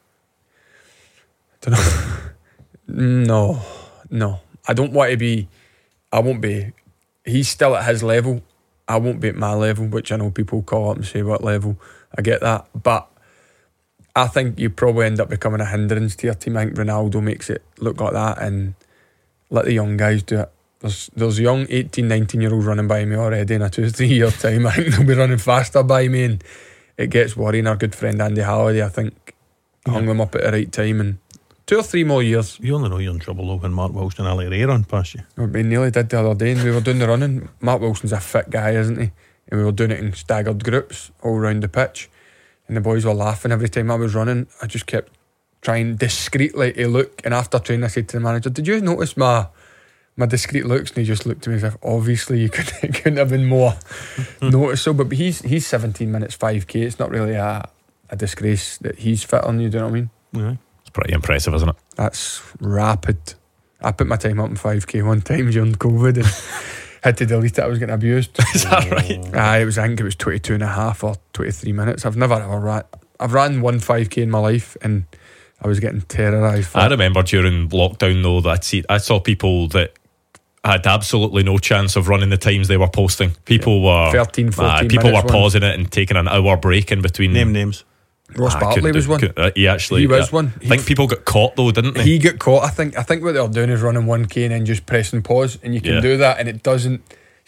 Don't know. no, no. I don't want to be. I won't be. He's still at his level. I won't be at my level, which I know people call up and say what level. I get that, but I think you probably end up becoming a hindrance to your team. I think Ronaldo makes it look like that, and let the young guys do it. There's there's young eighteen, nineteen year olds running by me already in a two, three year time. I think they'll be running faster by me, and it gets worrying. Our good friend Andy Halliday, I think, hung them up at the right time, and two or three more years. You only know you're in trouble though when Mark Wilson and Ali Ray run past you. We nearly did the other day, and we were doing the running. Mark Wilson's a fit guy, isn't he? And we were doing it in staggered groups all around the pitch, and the boys were laughing every time I was running. I just kept trying discreetly to look, and after training I said to the manager, did you notice my my discreet looks? And he just looked at me as if obviously you couldn't, it couldn't have been more noticeable. But he's he's seventeen minutes five K. It's not really a, a disgrace that he's fit on you, do you know what I mean? Yeah. It's pretty impressive, isn't it? That's rapid. I put my time up in five K one time during COVID and had to delete it. I was getting abused. Is that right? Aye, it was, I think it was twenty-two and a half or twenty-three minutes. I've never ever ran. I've ran one five K in my life, and I was getting terrorised. I remember during lockdown though that I see I saw people that had absolutely no chance of running the times they were posting. People were thirteen, fourteen aye, people were minutes run. pausing it and taking an hour break in between. Name names. Ross Ah, Bartley couldn't was do- one. couldn't- uh, he actually He was yeah. one. I think people got caught though, didn't they? He got caught. I think. I think what they're doing is running one K and then just pressing pause, and you can Yeah. do that, and it doesn't.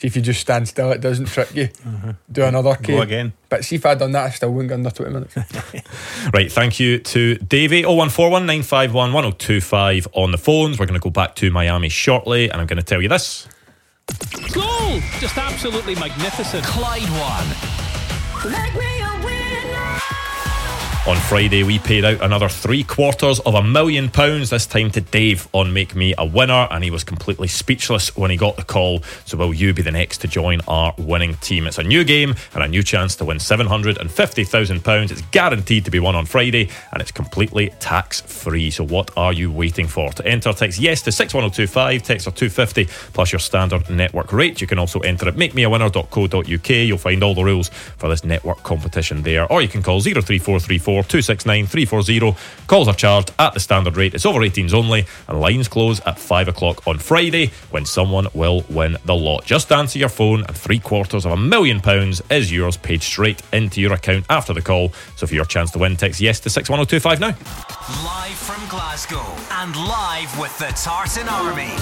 See if you just stand still, it doesn't trick you. Uh-huh. Do another K. Go again. But see if I'd done that, I still wouldn't get under twenty minutes. Right, thank you to Davey. oh one four one, nine five one, one oh two five on the phones. We're going to go back to Miami shortly, and I'm going to tell you this. Goal! Just absolutely magnificent. Clyde won. Make me a winner. On Friday, we paid out another three quarters of a million pounds, this time to Dave on Make Me a Winner, and he was completely speechless when he got the call. So will you be the next to join our winning team? It's a new game and a new chance to win seven hundred fifty thousand pounds. It's guaranteed to be won on Friday, and it's completely tax-free. So what are you waiting for? To enter, text yes to six one oh two five, text or two fifty plus your standard network rate. You can also enter at make me a winner dot co dot uk. You'll find all the rules for this network competition there. Or you can call oh three four three four, two six nine, three four zero. Calls are charged at the standard rate. It's over eighteens only, and lines close at five o'clock on Friday, when someone will win the lot. Just answer your phone and three quarters of a million pounds is yours, paid straight into your account after the call. So for your chance to win, text yes to six one oh two five now. Live from Glasgow and live with the Tartan Army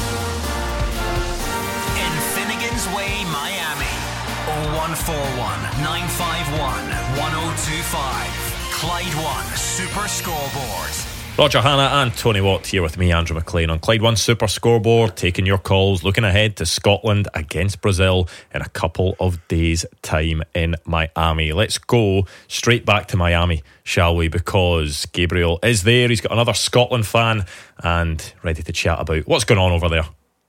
in Finnegan's Way, Miami. oh one four one, nine five one, one oh two five. Clyde One Super Scoreboard. Roger Hanna and Tony Watt here with me, Andrew McLean, on Clyde One Super Scoreboard, taking your calls, looking ahead to Scotland against Brazil in a couple of days' time in Miami. Let's go straight back to Miami, shall we? Because Gabriel is there. He's got another Scotland fan and ready to chat about what's going on over there.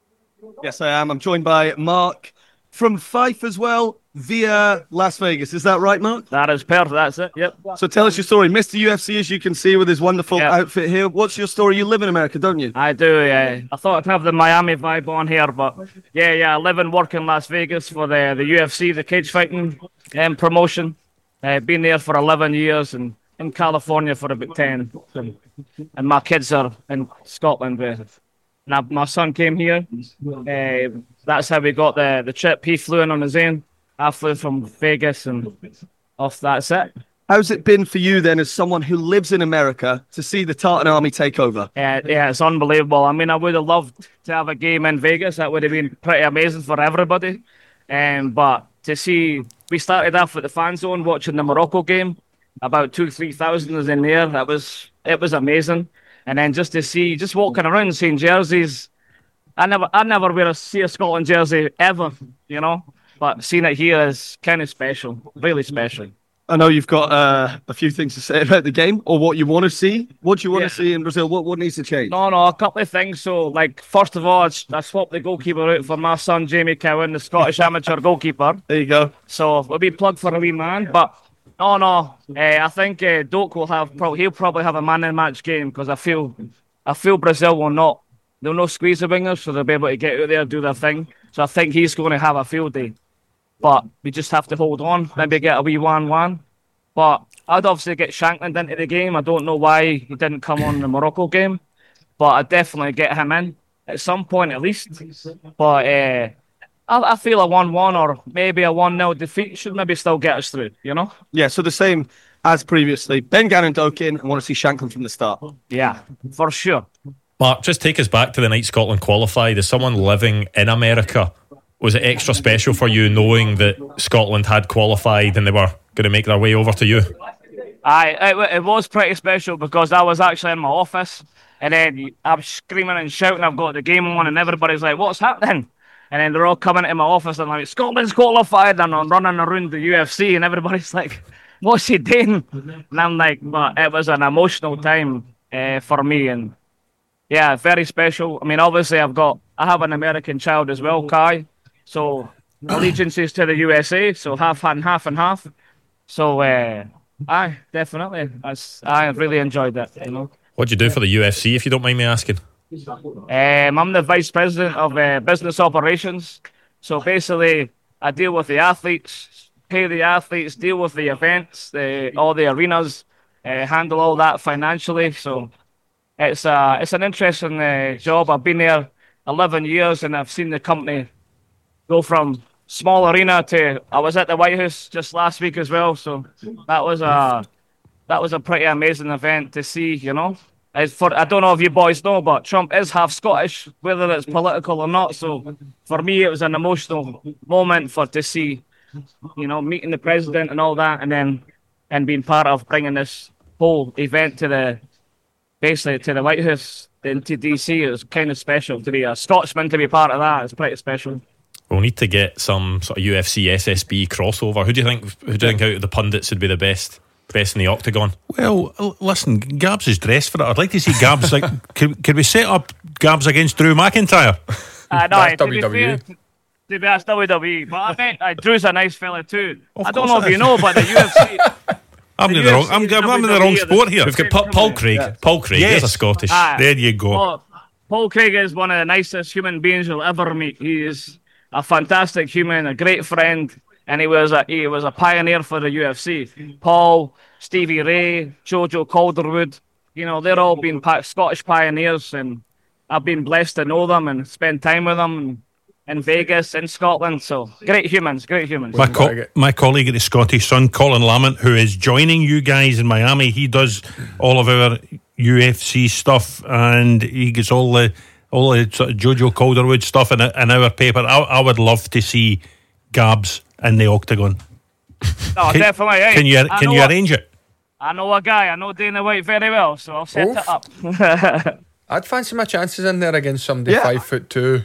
Yes, I am. I'm joined by Mark from Fife as well, via Las Vegas. Is that right, Mark? That is perfect. That's it. Yep. So tell us your story. Mister U F C, as you can see, with his wonderful yep. outfit here. What's your story? You live in America, don't you? I do, yeah. I thought I'd have the Miami vibe on here, but yeah, yeah. I live and work in Las Vegas for the, the U F C, the cage fighting um, promotion. I've uh, been there for eleven years and in California for about ten. And, and my kids are in Scotland. Uh, and my son came here. Uh, that's how we got the, the trip. He flew in on his own. I flew from Vegas and off. That's it. How's it been for you then, as someone who lives in America, to see the Tartan Army take over? Yeah, yeah, it's unbelievable. I mean, I would have loved to have a game in Vegas. That would have been pretty amazing for everybody. Um, but to see, we started off at the fan zone watching the Morocco game. About two, three thousand was in there. That was it was amazing. And then just to see, just walking around seeing jerseys. I never, I never wear a see a Scotland jersey ever, you know. But seeing it here is kind of special, really special. I know you've got uh, a few things to say about the game, or what you want to see. What do you want yeah. to see in Brazil? What what needs to change? No, no, a couple of things. So, like, first of all, I swapped the goalkeeper out for my son, Jamie Cowan, the Scottish amateur goalkeeper. There you go. So, we'll be plugged for a wee man. But, no, no, uh, I think uh, Doak will have, probably, he'll probably have a man-in-match game, because I feel, I feel Brazil will not, they'll not squeeze the wingers, so they'll be able to get out there and do their thing. So, I think he's going to have a field day. But we just have to hold on, maybe get a wee one one. But I'd obviously get Shankland into the game. I don't know why he didn't come on the Morocco game. But I'd definitely get him in at some point at least. But uh, I, I feel a one one or maybe a one nil defeat should maybe still get us through, you know? Yeah, so the same as previously. Ben Gannon Doak in, I want to see Shankland from the start. Yeah, for sure. Mark, just take us back to the night Scotland qualified. As someone living in America, was it extra special for you knowing that Scotland had qualified and they were going to make their way over to you? Aye, it, it was pretty special because I was actually in my office and then I was screaming and shouting, I've got the game on, and everybody's like, what's happening? And then they're all coming into my office and like, Scotland's qualified, and I'm running around the U F C and everybody's like, what's he doing? And I'm like, but it was an emotional time uh, for me, and yeah, very special. I mean, obviously I've got, I have an American child as well, Kai. So allegiances to the U S A, so half and half and half. So, uh, aye, definitely. I, I really enjoyed that, you know. What do you do for the U F C, if you don't mind me asking? Um, I'm the vice president of uh, business operations. So basically, I deal with the athletes, pay the athletes, deal with the events, the, all the arenas, uh, handle all that financially. So it's uh, it's an interesting uh, job. I've been there eleven years, and I've seen the company go from small arena to, I was at the White House just last week as well, so that was a that was a pretty amazing event to see, you know. As for I don't know if you boys know, but Trump is half Scottish, whether it's political or not. So for me, it was an emotional moment for to see, you know, meeting the president and all that, and then and being part of bringing this whole event to the basically to the White House into D C. It was kind of special to be a Scotsman to be part of that. It's pretty special. We'll need to get some sort of U F C S S B crossover. Who do you think? Who do you think out of the pundits would be the best? Best in the octagon? Well, l- listen, Gabs is dressed for it. I'd like to see Gabs. Like, could, could we set up Gabs against Drew McIntyre? Uh, no, That's to be W W E. fair, to be that's W W E. But I bet uh, Drew's a nice fella too. Of I don't course know it if you is. know, but the U F C. I'm The in the wrong. U F C I'm, is I'm in the W W E wrong are the sport here. We've got Pa- Paul Craig. Yeah. Paul Craig Yes. is a Scottish. Ah. There you go. Paul, Paul Craig is one of the nicest human beings you'll ever meet. He is a fantastic human, a great friend, and he was a he was a pioneer for the U F C. Paul, Stevie Ray, Jojo Calderwood, you know, they're all been pa- Scottish pioneers, and I've been blessed to know them and spend time with them in Vegas, in Scotland. So great humans, great humans. My, co- my colleague at the Scottish Sun, Colin Lamont, who is joining you guys in Miami, he does all of our U F C stuff, and he gets all the all the sort of Jojo Calderwood stuff in, in our paper. I, I would love to see Gabs in the octagon. No, can, definitely. Hey, Can you I can know you a- arrange it? I know a guy. I know Dana White very well, so I'll set Oof. it up. I'd fancy my chances in there against somebody Yeah. five foot two,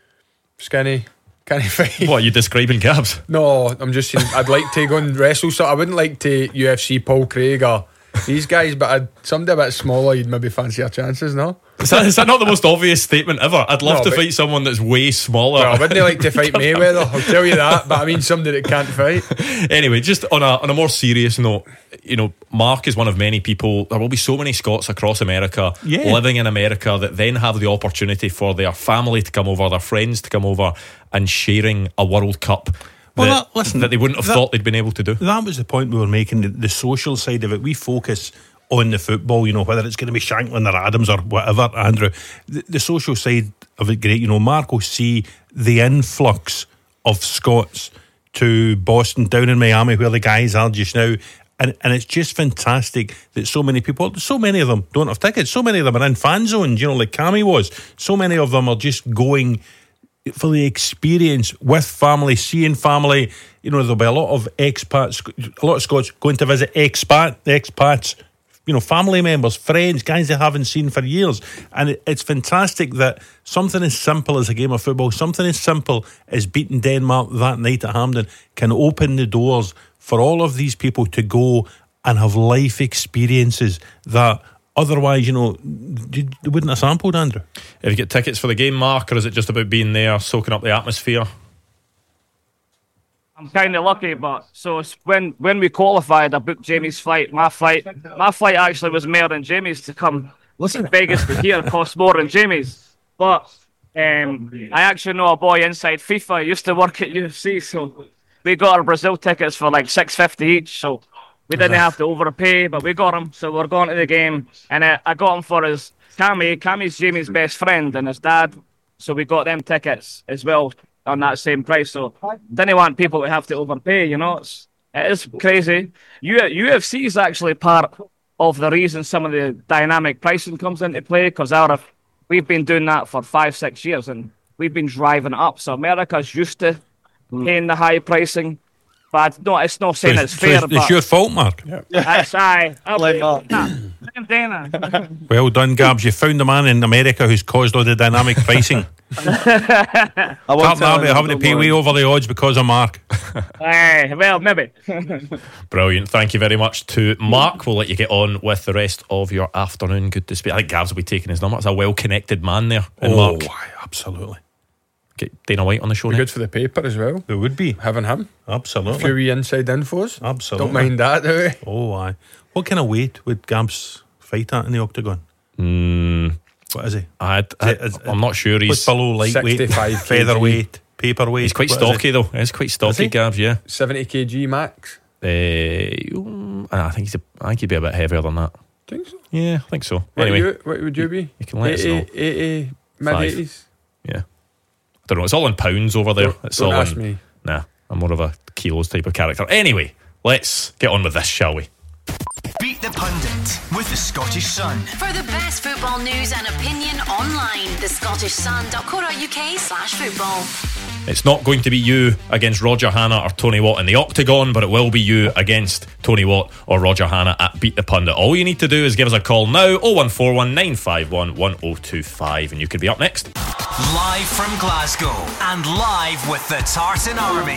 skinny. Can he fight? What are you describing, Gabs? No, I'm just saying I'd like to go and wrestle. So I wouldn't like to U F C Paul Craig or these guys, but I'd, somebody a bit smaller, you'd maybe fancy your chances, no? Is that, is that not the most obvious statement ever? I'd love No, to but- fight someone that's way smaller. Well, I wouldn't like to fight Mayweather, I'll tell you that, but I mean somebody that can't fight. Anyway, just on a on a more serious note, you know, Mark is one of many people. There will be so many Scots across America Yeah. living in America that then have the opportunity for their family to come over, their friends to come over, and sharing a World Cup. Well, that, that- listen, that they wouldn't have that- thought they'd been able to do. That was the point we were making, the, the social side of it. We focus on the football, you know, whether it's going to be Shanklin or Adams or whatever, Andrew. The, the social side of it, great. You know, Mark will see the influx of Scots to Boston, down in Miami, where the guys are just now. And, and it's just fantastic that so many people, so many of them don't have tickets. So many of them are in fan zones, you know, like Cammy was. So many of them are just going for the experience with family, seeing family. You know, there'll be a lot of expats, a lot of Scots going to visit expat, expats, you know, family members, friends, guys they haven't seen for years. And it, it's fantastic that something as simple as a game of football, something as simple as beating Denmark that night at Hampden, can open the doors for all of these people to go and have life experiences that otherwise, you know, they wouldn't have sampled, Andrew. Have you got tickets for the game, Mark, or is it just about being there, soaking up the atmosphere? I'm kind of lucky, but so it's when when we qualified, I booked Jamie's flight. My flight, my flight actually was more than Jamie's to come. Listen, Vegas to here cost more than Jamie's, but um, I actually know a boy inside FIFA. He used to work at U F C, so we got our Brazil tickets for like six fifty each. So we didn't have to overpay, but we got them. So we're going to the game, and uh, I got him for his Cammy. Cammy's Jamie's best friend and his dad, so we got them tickets as well on that same price. So didn't want people to have to overpay, you know. It's, it is crazy. U- UFC is actually part of the reason some of the dynamic pricing comes into play, because our we've been doing that for five, six years, and we've been driving it up. So America's used to paying the high pricing, but no, it's not saying So it's so fair. it's, it's but your fault, Mark. That's aye. I'll Blame pay- Mark. Nah, blame Dana. Well done, Gabs. You found the man in America who's caused all the dynamic pricing. I won't Can't tell Mark him, having to don't pay worry. way over the odds because of Mark. Aye, well, maybe. Brilliant. Thank you very much to Mark. We'll let you get on with the rest of your afternoon. Good to speak. I think Gabs will be taking his number. It's a well-connected man there. And Oh, Mark, why, absolutely. get Dana White on the show Be next. good for the paper as well. It would be. Having him. A Absolutely. few wee inside infos. Absolutely. Don't mind that, do we? Oh, aye. What kind of weight would Gabs fight at in the octagon? Mm, What is he? I'd, I, Is it- I'm not sure. What's He's below lightweight, sixty-five featherweight, paperweight? he's quite What is stocky he? though. He's quite stocky, he? Gabs. Yeah. seventy kilograms max. Uh, mm, I think he's. A, I think he'd be a bit heavier than that. Think so? Yeah, I think so. What, Anyway, you, what would you be? you can let us know. eighty, eighty, mid Five. eighties. Yeah. I don't know. It's all in pounds over there. Don't- It's don't all ask in, me. Nah, I'm more of a kilos type of character. Anyway, let's get on with this, shall we? Beat the Pundit with the Scottish Sun. For the best football news and opinion online, the scottish sun dot co dot uk slash football. It's not going to be you against Roger Hannah or Tony Watt in the Octagon, but it will be you against Tony Watt or Roger Hannah at Beat the Pundit. All you need to do is give us a call now, oh one four one, nine five one, one oh two five, and you could be up next. Live from Glasgow and live with the Tartan Army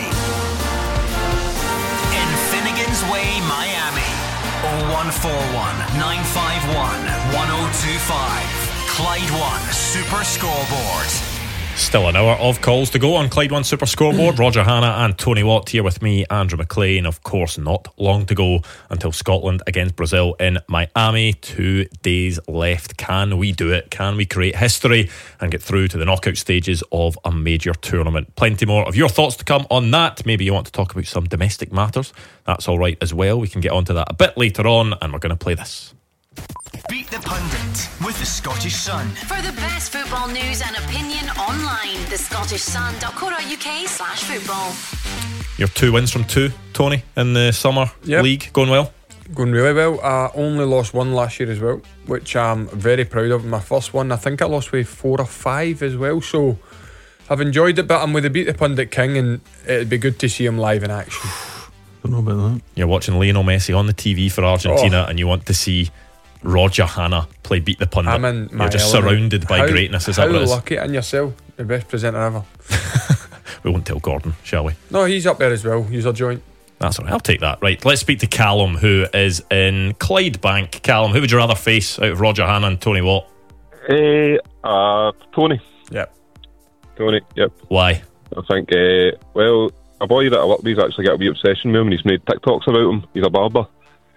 in Finnegan's Way, Miami. oh one four one, nine five one, one oh two five. Clyde One Super Scoreboard. Still an hour of calls to go on Clyde One Super Scoreboard. Roger Hannah and Tony Watt here with me, Andrew McLean. Of course, not long to go until Scotland against Brazil in Miami. Two days left. Can we do it? Can we create history and get through to the knockout stages of a major tournament? Plenty more of your thoughts to come on that. Maybe you want to talk about some domestic matters. That's all right as well. We can get onto that a bit later on, and we're going to play this. Beat the Pundit with the Scottish Sun. For the best football news and opinion online, the scottish sun dot co dot uk slash football. Your two wins from two, Tony, in the summer Yep. league. Going well? Going really well. I only lost one last year as well, which I'm very proud of. My first one, I think I lost with four or five as well, so I've enjoyed it, but I'm with the Beat the Pundit King, and it'd be good to see him live in action. Don't know about that. You're watching Lionel Messi on the T V for Argentina, oh. and you want to see Roger Hannah play Beat the Pundit. I'm in my You're just element. surrounded by how, greatness. Is how that what it is? lucky, and yourself, the best presenter ever. We won't tell Gordon, shall we? No, he's up there as well. He's a joint. That's all right. I'll take that. Right, let's speak to Callum, who is in Clydebank. Callum, who would you rather face out of Roger Hannah and Tony Watt? Uh, uh, Tony. Yep. Tony, yep. Why? I think, uh, well, a boy that I work with actually got a wee obsession with him, and he's made TikToks about him. He's a barber.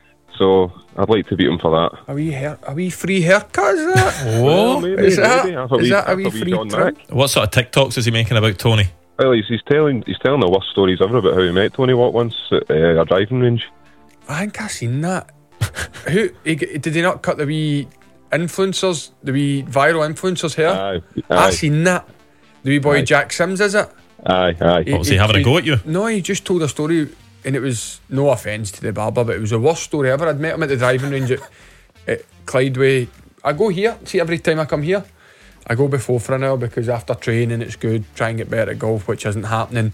So I'd like to beat him for that. A wee, hair, a wee free haircut, is that? Oh, well, maybe, is that, maybe. is wee, that a wee a free John trick? Mack. What sort of TikToks is he making about Tony? Well, he's, he's telling he's telling the worst stories ever about how he met Tony Watt once at uh, a driving range. I think I seen that. Who he, did he not cut the wee influencers, the wee viral influencers hair? Aye, I aye. seen that. The wee boy Aye. Jack Sims, is it? Aye, aye. What, was he having a go at you? No, he just told a story, and it was, no offence to the barber, but it was the worst story ever. I'd met him at the driving range at, at Clydeway. I go here, see, every time I come here, I go before for an hour because after training it's good, try and get better at golf, which isn't happening.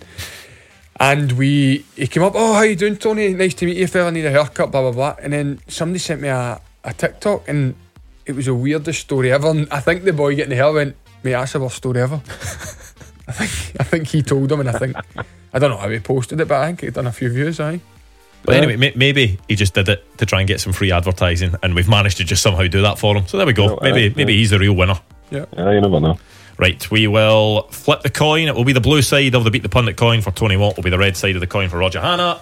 And we, he came up, oh, how you doing, Tony? Nice to meet you, fella, need a haircut, blah, blah, blah. And then somebody sent me a, a TikTok, and it was the weirdest story ever. And I think the boy getting the hair went, mate, that's the worst story ever. I think I think he told him, and I think I don't know how he posted it, but I think he'd done a few views. Aye. But anyway, may- maybe he just did it to try and get some free advertising, and we've managed to just somehow do that for him. So there we go. No, maybe aye, maybe yeah. he's the real winner. Yeah. Yeah, you never know. Right, we will flip the coin. It will be the blue side of the Beat the Pundit coin for Tony Watt. It will be the red side of the coin for Roger Hannah.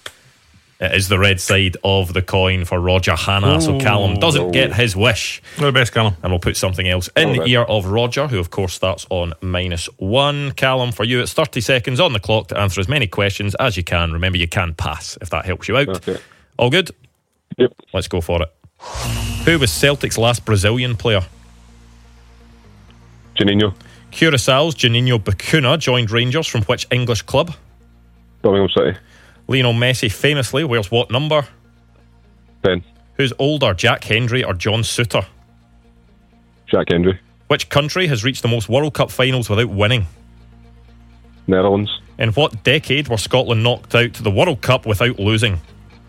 It is the red side of the coin for Roger Hannah. Ooh, so Callum doesn't no. get his wish. All the best, Callum. And we'll put something else in All the right. ear of Roger, who of course starts on minus one. Callum, for you, it's thirty seconds on the clock to answer as many questions as you can. Remember, you can pass if that helps you out. Okay. All good? Yep. Let's go for it. Who was Celtic's last Brazilian player? Juninho. Curaçao's Juninho Bacuna joined Rangers from which English club? Birmingham City. Lionel Messi famously wears what number? ten. Who's older, Jack Hendry or John Souttar? Jack Hendry. Which country has reached the most World Cup finals without winning? Netherlands. In what decade were Scotland knocked out to the World Cup without losing?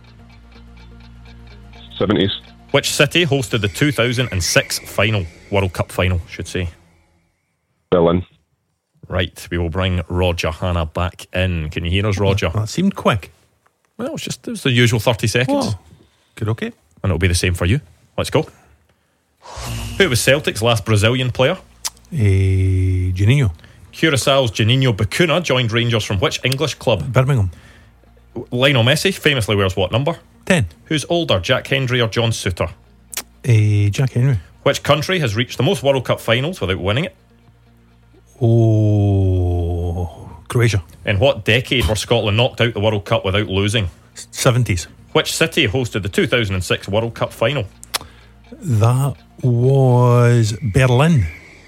seventies. Which city hosted the two thousand six final? World Cup final, should say. Berlin. Right, we will bring Roger Hannah back in. Can you hear us, Roger? That seemed quick. Well, it was just it was the usual thirty seconds. Oh, good, okay. And it'll be the same for you. Let's go. Who was Celtic's last Brazilian player? Eh, Juninho. Curaçao's Juninho Bacuna joined Rangers from which English club? Birmingham. Lionel Messi famously wears what number? ten. Who's older, Jack Hendry or John Souttar? Eh, Jack Henry. Which country has reached the most World Cup finals without winning it? Oh, Croatia. In what decade were Scotland knocked out the World Cup without losing? seventies. Which city hosted the two thousand six World Cup final? That was Berlin.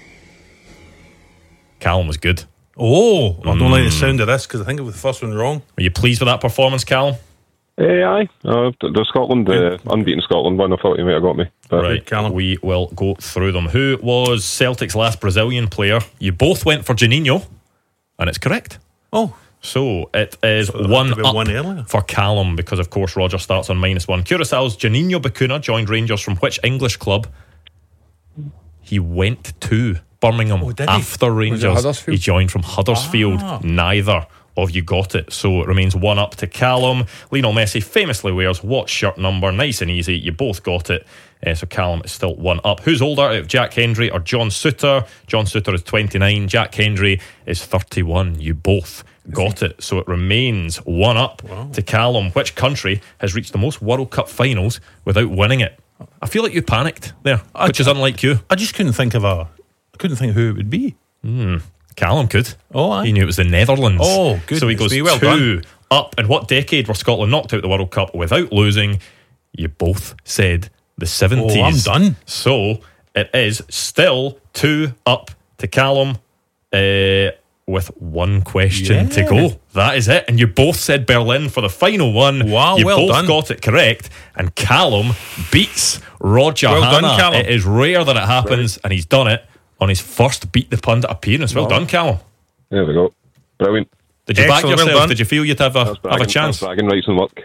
Callum was good. Oh, I don't Mm. like the sound of this because I think it was the first one wrong. Were you pleased with that performance, Callum? Uh, aye, uh, the Scotland, uh, unbeaten Scotland one, I thought you might have got me. But Right, we will go through them. Who was Celtic's last Brazilian player? You both went for Juninho, and it's correct. Oh. So it is So one that would be up one earlier. for Callum, because of course Roger starts on minus one. Curaçao's Juninho Bacuna joined Rangers from which English club? He went to Birmingham Oh, did he? after Was it Rangers. Huddersfield? He joined from Huddersfield. Ah. Neither of you got it, so it remains one up to Callum. Lionel Messi famously wears what shirt number? Nice and easy, you both got it. Uh, so Callum is still one up. Who's older out of Jack Hendry or John Souttar? John Souttar is twenty-nine, Jack Hendry is thirty-one. You both got it, so it remains one up to Callum. Which country has reached the most World Cup finals without winning it? I feel like you panicked there, I- which is unlike you. I just couldn't think of a. I couldn't think of who it would be. Hmm. Callum could. Oh, aye. He knew it was the Netherlands. Oh, goodness So he goes me, well two done. up. In what decade were Scotland knocked out the World Cup without losing? You both said the seventies. Oh, I'm done. So it is still two up to Callum uh, with one question to Yeah. go. That is it. And you both said Berlin for the final one. Wow, you well both done. got it correct. And Callum beats Roger Well done, Hanna. Callum. It is rare that it happens, and he's done it on his first Beat the Pundit appearance. Well Wow. done, Callum. There we go. Brilliant. Did you back Excellent, well yourself? done. Did you feel you'd have a, That's have a bragging, chance? that's bragging rights and work.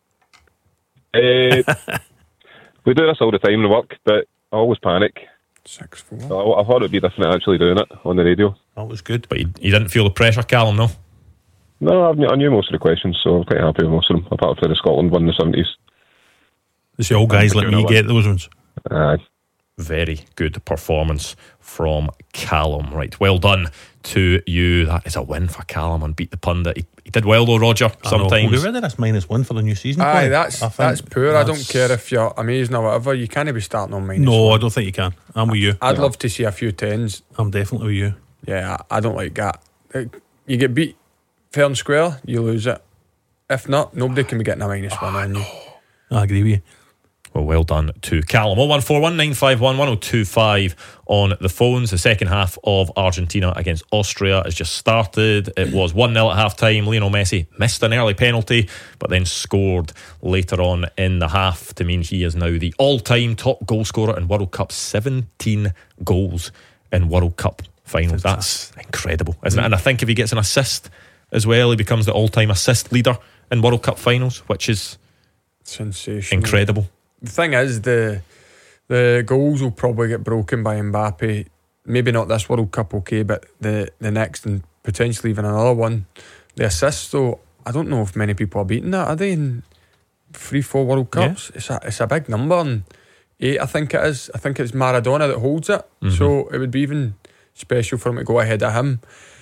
Uh, we do this all the time in work, but I always panic. Six four. I, I thought it'd be different actually doing it on the radio. That was good. But you, you didn't feel the pressure, Callum, no? No, I knew, I knew most of the questions, so I'm quite happy with most of them, apart from the Scotland one in the seventies. It's the old guys like me get those ones. Aye. Very good performance from Callum. Right, well done to you. That is a win for Callum on Beat the Pundit. He, he did well though, Roger. I know. Sometimes. We'll get rid of this minus one for the new season. Aye, Clive. that's I think that's poor. I don't that's- care if you're amazing or whatever. You can't be starting on minus No, one. I don't think you can. I'm with you. I'd love to see a few tens. I'm definitely with you. Yeah, I I don't like that. Like, you get beat fair and square, you lose it. If not, nobody can be getting a minus one on you. I agree with you. Well, well done to Callum. oh one four one nine five one one oh two five on the phones. The second half of Argentina against Austria has just started. It was one nil at half time. Lionel Messi missed an early penalty, but then scored later on in the half to mean he is now the all-time top goal scorer in World Cup. seventeen goals in World Cup finals. That's incredible, isn't it? And I think if he gets an assist as well, he becomes the all-time assist leader in World Cup finals, which is sensational, incredible. The thing is, the the goals will probably get broken by Mbappe. Maybe not this World Cup, okay, but the, the next and potentially even another one. The assists, though, I don't know if many people are beating that, are they? In three, four World Cups, yeah. it's a it's a big number. And eight, I think it is. I think it's Maradona that holds it. Mm-hmm. So it would be even special for him to go ahead of him.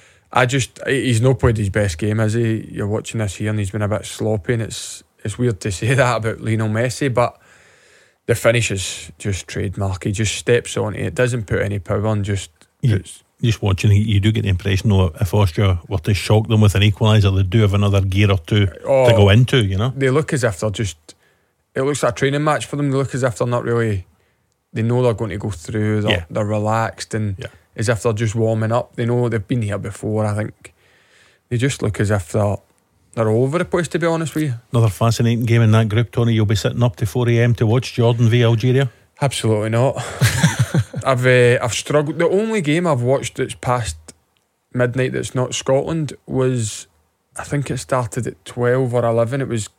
I just he's not played his best game, is he? You're watching this here, and he's been a bit sloppy, and it's it's weird to say that about Lionel Messi, but the finish is just trademark. He just steps on it. It doesn't put any power on. Just You, just watching, you do get the impression though, if Austria were to shock them with an equaliser, they do have another gear or two Oh, to go into. You know, they look as if they're just. It looks like a training match for them. They look as if they're not really. They know they're going to go through. They're, Yeah. they're relaxed and Yeah. as if they're just warming up. They know they've been here before. I think they just look as if they're they're all over the place. To be honest with you, another fascinating game in that group, Tony. You'll be sitting up to four a.m. to watch Jordan v Algeria. absolutely not. I've uh, I've struggled. The only game I've watched that's past midnight that's not Scotland was, I think it started at twelve or eleven. It was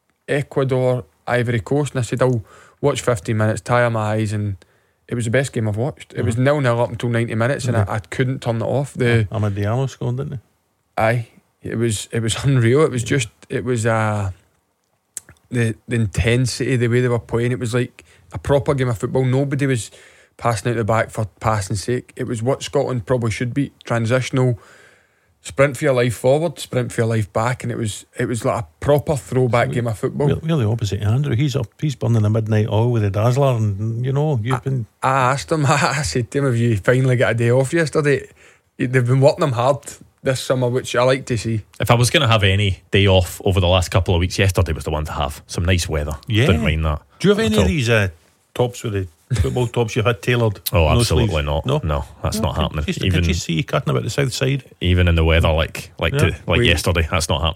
Ecuador, Ivory Coast, and I said I'll watch fifteen minutes, tire my eyes, and it was the best game I've watched. It was nil nil up until ninety minutes, and Mhm. I, I couldn't turn it off. The Amad Diallo scored, didn't he? Aye, it was it was unreal. It was just it was uh the the intensity, the way they were playing. It was like a proper game of football. Nobody was passing out the back for passing sake. It was what Scotland probably should be: transitional, sprint for your life forward, sprint for your life back, and it was it was like a proper throwback game of football. We're, we're the opposite, Andrew. He's up, he's burning the midnight oil with a dazzler, and you know you've I, been. I asked him. I said to him, "Have you finally got a day off yesterday?" They've been working him hard this summer, which I like to see. If I was going to have any day off over the last couple of weeks, yesterday was the one to have. Some nice weather. Yeah. Didn't mind that. Do you have at any all. of these uh, tops with the football tops you've had tailored? Oh, no absolutely sleeves? not. No, No, that's No, not could- happening. Just, Even could you see you cutting about the south side? even in the weather like like Yeah. to, like We- yesterday, that's not happening.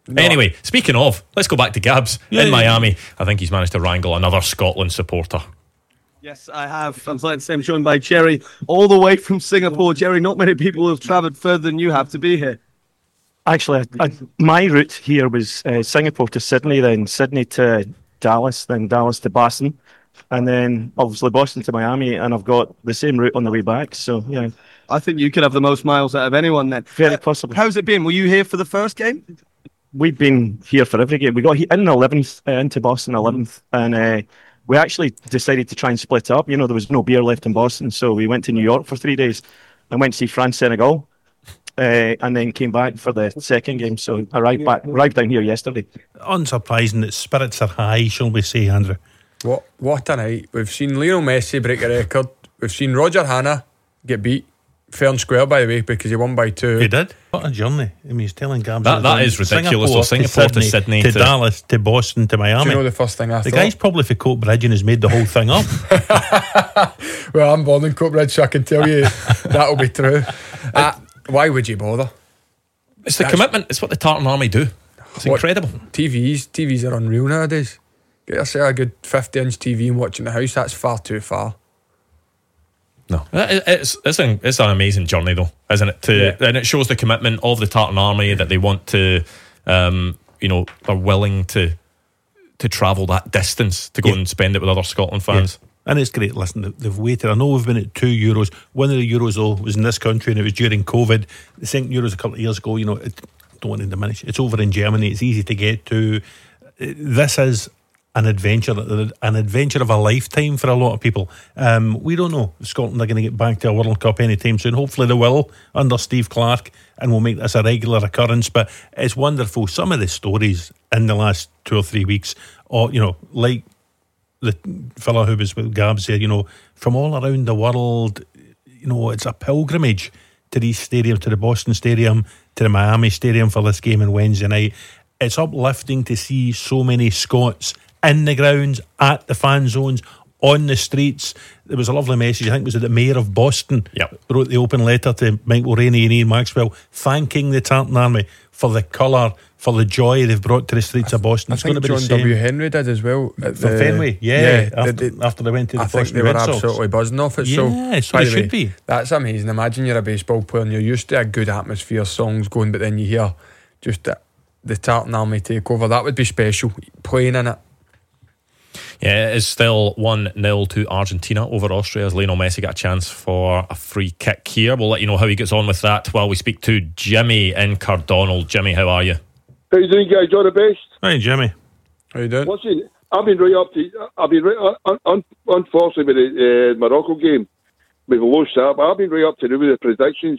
No. Anyway, speaking of, let's go back to Gabs yeah, in Miami. Yeah. I think he's managed to wrangle another Scotland supporter. Yes, I have. I'm glad to say I'm joined by Jerry, all the way from Singapore. Jerry, not many people have travelled further than you have to be here. Actually, I, I, my route here was uh, Singapore to Sydney, then Sydney to Dallas, then Dallas to Boston, and then obviously Boston to Miami, and I've got the same route on the way back. So, yeah. I think you could have the most miles out of anyone then. Very possible. How's it been? Were you here for the first game? We've been here for every game. We got in the eleventh, uh, into Boston eleventh, and uh, we actually decided to try and split up. You know, there was no beer left in Boston, so we went to New York for three days and went to see France, Senegal, uh, and then came back for the second game. So I arrived back, arrived down here yesterday. Unsurprising that spirits are high, shall we say, Andrew? What what a night. We've seen Lionel Messi break a record. We've seen Roger Hanna get beat fair and square, by the way, because he won by two. He did. What a journey. I mean, he's telling Gabs that, that is ridiculous. Singapore, so Singapore to Sydney, to, Sydney to, to Dallas to Boston to Miami. Do you know the first thing I the thought? The guy's probably for Coatbridge and has made the whole thing up. Well, I'm born in Coatbridge, so I can tell you that'll be true. Uh, why would you bother? It's the That's, commitment. It's what the Tartan Army do. It's what, incredible. T Vs, T Vs are unreal nowadays. Get yourself a good fifty inch T V and watching the house. That's far too far. No, it's it's an it's an amazing journey though, isn't it? To yeah. And it shows the commitment of the Tartan Army that they want to, um, you know, are willing to to travel that distance to go yeah. and spend it with other Scotland fans. Yeah. And it's great. Listen, they've waited. I know we've been at two Euros. One of the Euros though was in this country, and it was during COVID. The second Euros a couple of years ago. You know, it, don't want to diminish. It's over in Germany. It's easy to get to. This is an adventure, an adventure of a lifetime for a lot of people. Um, we don't know if Scotland are going to get back to a World Cup anytime soon. Hopefully they will under Steve Clarke, and we'll make this a regular occurrence. But it's wonderful. Some of the stories in the last two or three weeks, or you know, like the fella who was with Gabs there, you know, from all around the world, you know, it's a pilgrimage to these stadiums, to the Boston Stadium, to the Miami Stadium for this game on Wednesday night. It's uplifting to see so many Scots in the grounds, at the fan zones, on the streets. There was a lovely message, I think it was the Mayor of Boston yep. wrote the open letter to Michael Rainey and Ian Maxwell thanking the Tartan Army for the colour, for the joy they've brought to the streets I, of Boston. I it's think going to be John the same. W. Henry did as well at for the, Fenway, yeah, yeah after, they, they, after they went to the I Boston think they Red were Sox. absolutely buzzing off it. Yeah, so, so it should way, be. That's amazing. Imagine you're a baseball player and you're used to a good atmosphere, songs going, but then you hear just the, the Tartan Army take over. That would be special, playing in it. Yeah, it is still one nil to Argentina over Austria as Lionel Messi got a chance for a free kick here. We'll let you know how he gets on with that while we speak to Jimmy in Cardonald. Jimmy, how are you? How you doing, guys? All the best. Hi, Jimmy. How you doing? Listen, I've been right up to. I've been right. Un, un, unfortunately, with the uh, Morocco game, with a low start, but I've been right up to do with the predictions.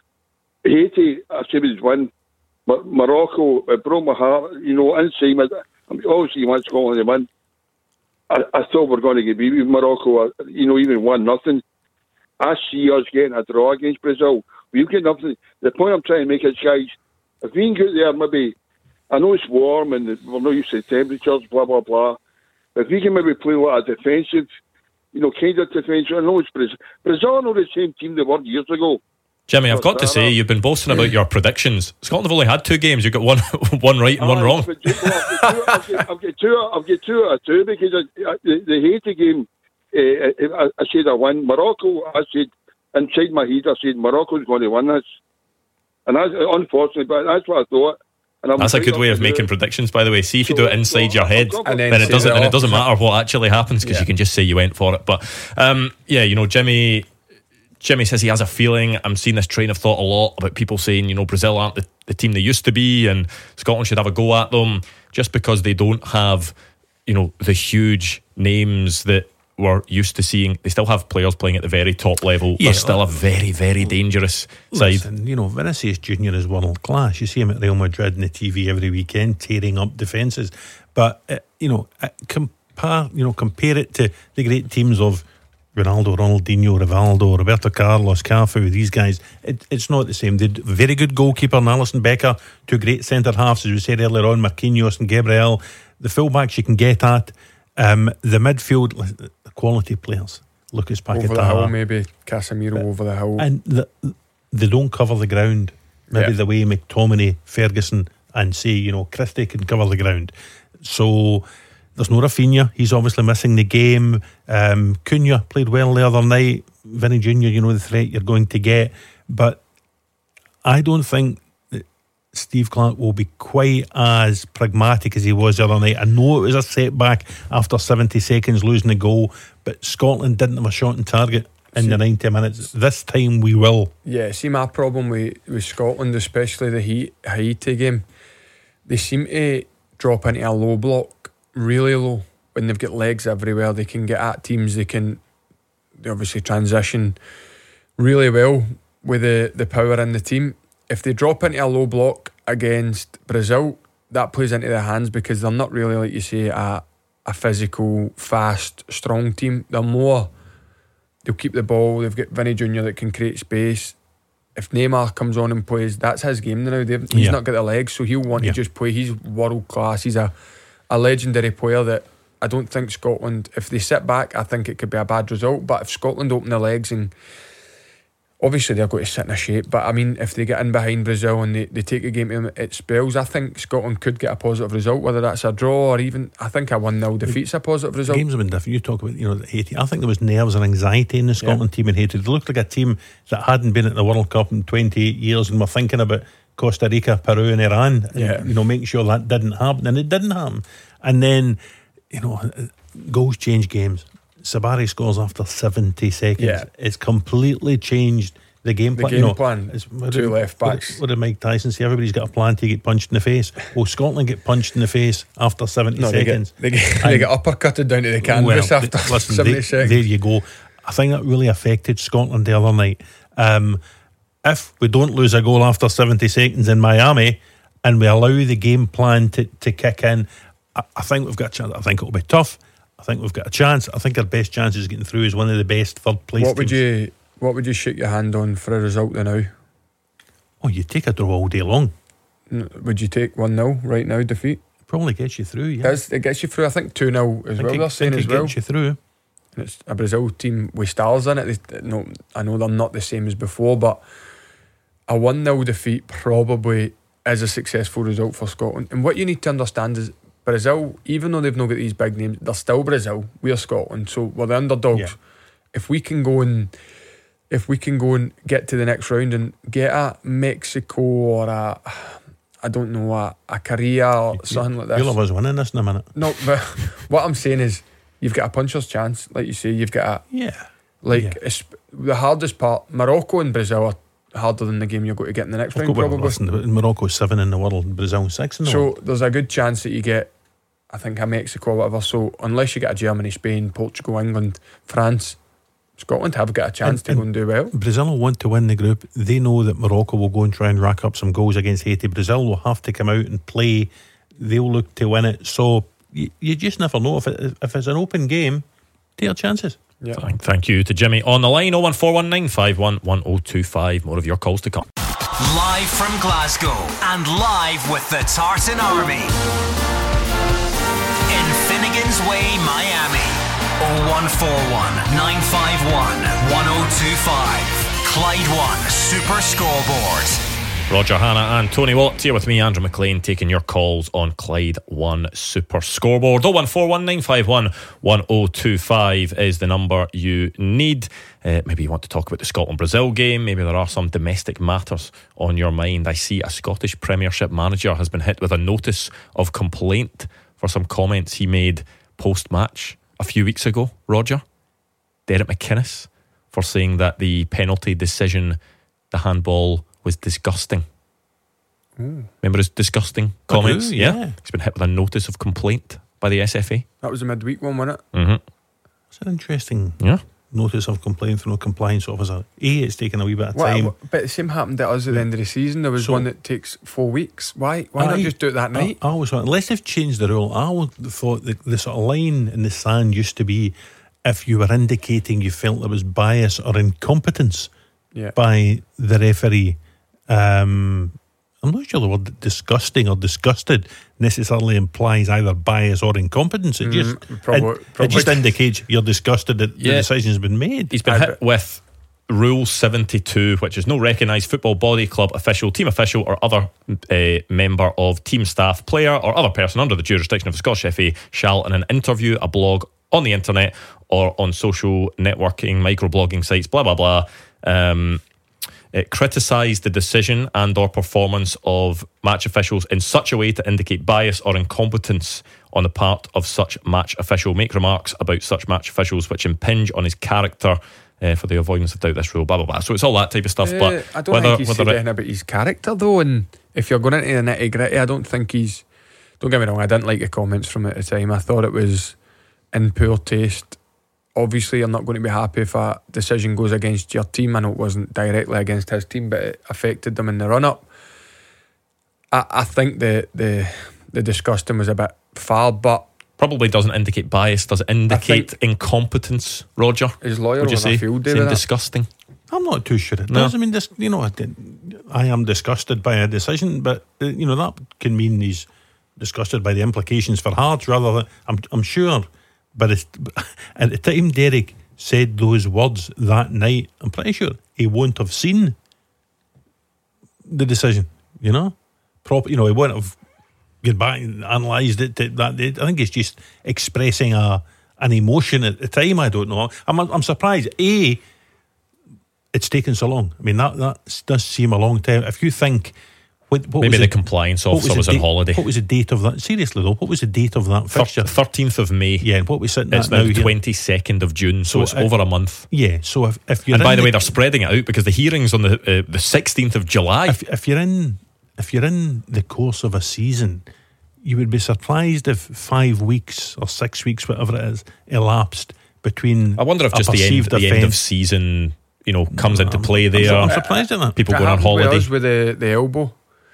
Haiti, I said was win. But Morocco, it broke my heart. You know, inside, I mean, obviously you want Scotland to win. I, I thought we were going to get beat with Morocco, you know, even one nothing. I see us getting a draw against Brazil. We've got nothing. The point I'm trying to make is, guys, if we can get there, maybe, I know it's warm and we're not used to temperatures, blah, blah, blah. But if we can maybe play like a defensive, you know, kind of defensive, I know it's Brazil. Brazil are not the same team they were years ago. Jimmy, I've got to say, you've been boasting about your predictions. Scotland have only had two games. You've got one one right and one wrong. I've got two I've got two out of two because I, I, the, the Haiti game, uh, I, I said I win. Morocco, I said, inside my head, I said Morocco's going to win this. And that's unfortunately, but that's what I thought. And I'm that's a good way of making it. predictions, by the way. See if you so, do it inside so your head, and then, then it doesn't. Then it doesn't matter what actually happens because yeah. you can just say you went for it. But um, yeah, you know, Jimmy. Jimmy says he has a feeling. I'm seeing this train of thought a lot about people saying, you know, Brazil aren't the, the team they used to be and Scotland should have a go at them just because they don't have, you know, the huge names that we're used to seeing. They still have players playing at the very top level. Yeah, They're still a very, very dangerous listen, side. You know, Vinicius Junior is world class. You see him at Real Madrid on the T V every weekend tearing up defences. But, uh, you know, uh, compare, you know, compare it to the great teams of Ronaldo, Ronaldinho, Rivaldo, Roberto Carlos, Cafu, these guys, it, it's not the same. They're very good goalkeeper, and Alisson Becker, two great centre halves, as we said earlier on, Marquinhos and Gabriel. The fullbacks you can get at, um, the midfield, the quality players. Lucas Paquetá, over the hill, maybe Casemiro uh, over the hill, and the, they don't cover the ground. Maybe yeah. the way McTominay, Ferguson, and say, you know, Christie can cover the ground. So there's no Rafinha, he's obviously missing the game. um, Cunha played well the other night. Vinny Junior, you know the threat you're going to get, but I don't think that Steve Clarke will be quite as pragmatic as he was the other night. I know it was a setback after seventy seconds losing the goal, but Scotland didn't have a shot on target in see, the ninety minutes. This time we will. Yeah, see, my problem with, with Scotland, especially the Haiti game, they seem to drop into a low block really low when they've got legs everywhere. They can get at teams, they can they obviously transition really well with the, the power in the team. If they drop into a low block against Brazil, that plays into their hands because they're not really, like you say, a, a physical, fast, strong team. They're more, they'll keep the ball. They've got Vinny Junior that can create space. If Neymar comes on and plays, that's his game now. They've, he's yeah. not got the legs, so he'll want yeah. to just play. He's world class. He's a a legendary player that I don't think Scotland, if they sit back, I think it could be a bad result. But if Scotland open their legs, and obviously they're going to sit in a shape, but I mean, if they get in behind Brazil and they, they take a game to them at spells, I think Scotland could get a positive result, whether that's a draw or even, I think a one nil defeat's a positive result. Games have been different. You talk about, you know, Haiti. I think there was nerves and anxiety in the Scotland yeah. team in Haiti. They looked like a team that hadn't been at the World Cup in twenty-eight years and were thinking about Costa Rica, Peru and Iran, and, yeah. you know, making sure that didn't happen, and it didn't happen. And then, you know, goals change games. Sabari scores after seventy seconds. Yeah. It's completely changed the game plan. The game you know, plan. It's, two did, left backs. What, what did Mike Tyson say? Everybody's got a plan to get punched in the face. Well, Scotland get punched in the face after seventy no, seconds. They get, they, get, they get uppercutted down to the canvas well, after listen, seventy they, seconds. There you go. I think that really affected Scotland the other night. Um, if we don't lose a goal after seventy seconds in Miami and we allow the game plan to, to kick in, I, I think we've got a chance. I think it'll be tough. I think we've got a chance. I think our best chances of getting through is one of the best third place what teams. Would you, what would you shake your hand on for a result now? Oh, you take a draw all day long. Would you take one nil right now, defeat? Probably gets you through, yeah. Does, it gets you through. I think two nil as well, it, they're saying as well. It gets you through. And it's a Brazil team with stars in it. They, no, I know they're not the same as before, but a one nil defeat probably is a successful result for Scotland. And what you need to understand is Brazil, even though they've not got these big names, they're still Brazil. We're Scotland, so we're the underdogs. Yeah. If we can go and if we can go and get to the next round and get a Mexico or a, I don't know, a, a Korea or you, something like this. You'll have us winning this in a minute. No, but what I'm saying is you've got a puncher's chance, like you say. You've got a yeah. Like yeah. It's, the hardest part, Morocco and Brazil are harder than the game you're going to get in the next I've round, probably. Listen, Morocco's seven in the world, Brazil six in the so world. So there's a good chance that you get, I think, a Mexico or whatever. So unless you get a Germany, Spain, Portugal, England, France, Scotland have got a chance and, to go and do well. Brazil will want to win the group. They know that Morocco will go and try and rack up some goals against Haiti. Brazil will have to come out and play. They'll look to win it. So you, you just never know. If, it, if it's an open game, take your chances. Yeah. Thank, thank you to Jimmy on the line. oh one four one nine five one one oh two five. More of your calls to come. Live from Glasgow and live with the Tartan Army in Finnegan's Way, Miami. oh one four one nine five one one oh two five. Clyde One Super Scoreboard. Roger Hanna and Tony Watt here with me, Andrew McLean, taking your calls on Clyde One Super Scoreboard. oh one four one nine five one one oh two five is the number you need. Uh, maybe you want to talk about the Scotland-Brazil game. Maybe there are some domestic matters on your mind. I see a Scottish Premiership manager has been hit with a notice of complaint for some comments he made post-match a few weeks ago, Roger. Derek McInnes, for saying that the penalty decision, the handball, was disgusting. Ooh. Remember his disgusting comments? do, yeah. yeah. He's been hit with a notice of complaint by the S F A. That was a midweek one, wasn't it? Mm-hmm. It's an interesting yeah. notice of complaint from a compliance officer. A, it's taken a wee bit of what, time. What, but the same happened to us at the end of the season. There was so, one that takes four weeks. Why Why I, not just do it that night? I, I always thought, unless they've changed the rule, I always thought that the sort of line in the sand used to be if you were indicating you felt there was bias or incompetence yeah. by the referee. Um, I'm not sure the word disgusting or disgusted necessarily implies either bias or incompetence. It just mm, probably, it, probably. it just indicates you're disgusted that yeah. the decision's been made. He's been I hit bet. with Rule seventy-two, which is no recognised football body, club official, team official or other uh, member of team staff, player or other person under the jurisdiction of the Scottish F A shall in an interview, a blog on the internet or on social networking, microblogging sites, blah blah blah, um, criticise the decision and or performance of match officials in such a way to indicate bias or incompetence on the part of such match official, make remarks about such match officials which impinge on his character uh, for the avoidance of doubt, this rule, blah blah blah. So it's all that type of stuff. Uh, but I don't whether, think he's whether said it, anything about his character though, and if you're going into the nitty gritty, I don't think he's, don't get me wrong, I didn't like the comments from at the time. I thought it was in poor taste. Obviously you're not going to be happy if a decision goes against your team. I know it wasn't directly against his team, but it affected them in the run-up. I, I think the, the the disgusting was a bit far, but probably doesn't indicate bias. Does it indicate incompetence, Roger? His lawyer would you was say? a field day Saying with that. disgusting? I'm not too sure it No. does. I mean, this, you know, I, did- I am disgusted by a decision, but uh, you know that can mean he's disgusted by the implications for Hearts. Rather than, I'm, I'm sure, but it's, at the time Derek said those words that night, I'm pretty sure he won't have seen the decision. You know, proper. You know, he won't have gone back and analysed it. To that day. I think he's just expressing a an emotion at the time. I don't know. I'm I'm surprised. A, it's taken so long. I mean, that that does seem a long time. If you think, what, what Maybe was the it- compliance what officer the was on date- holiday. What was the date of that? Seriously though, what was the date of that fixture? thirteenth of May. Yeah, and what we sitting It's at now now? here? twenty-second of June, so, So, it's uh, over a month. Yeah, so if, if you're And by in the way, they're spreading it out because the hearing's on the uh, the sixteenth of July. if, if you're in if you're in the course of a season, you would be surprised if five weeks or six weeks, whatever it is, elapsed between. I wonder if a just the end, perceived the end of offence. season, you know, comes into play I'm, there. I'm surprised at that. People It going on happened with holiday. us with the, the elbow.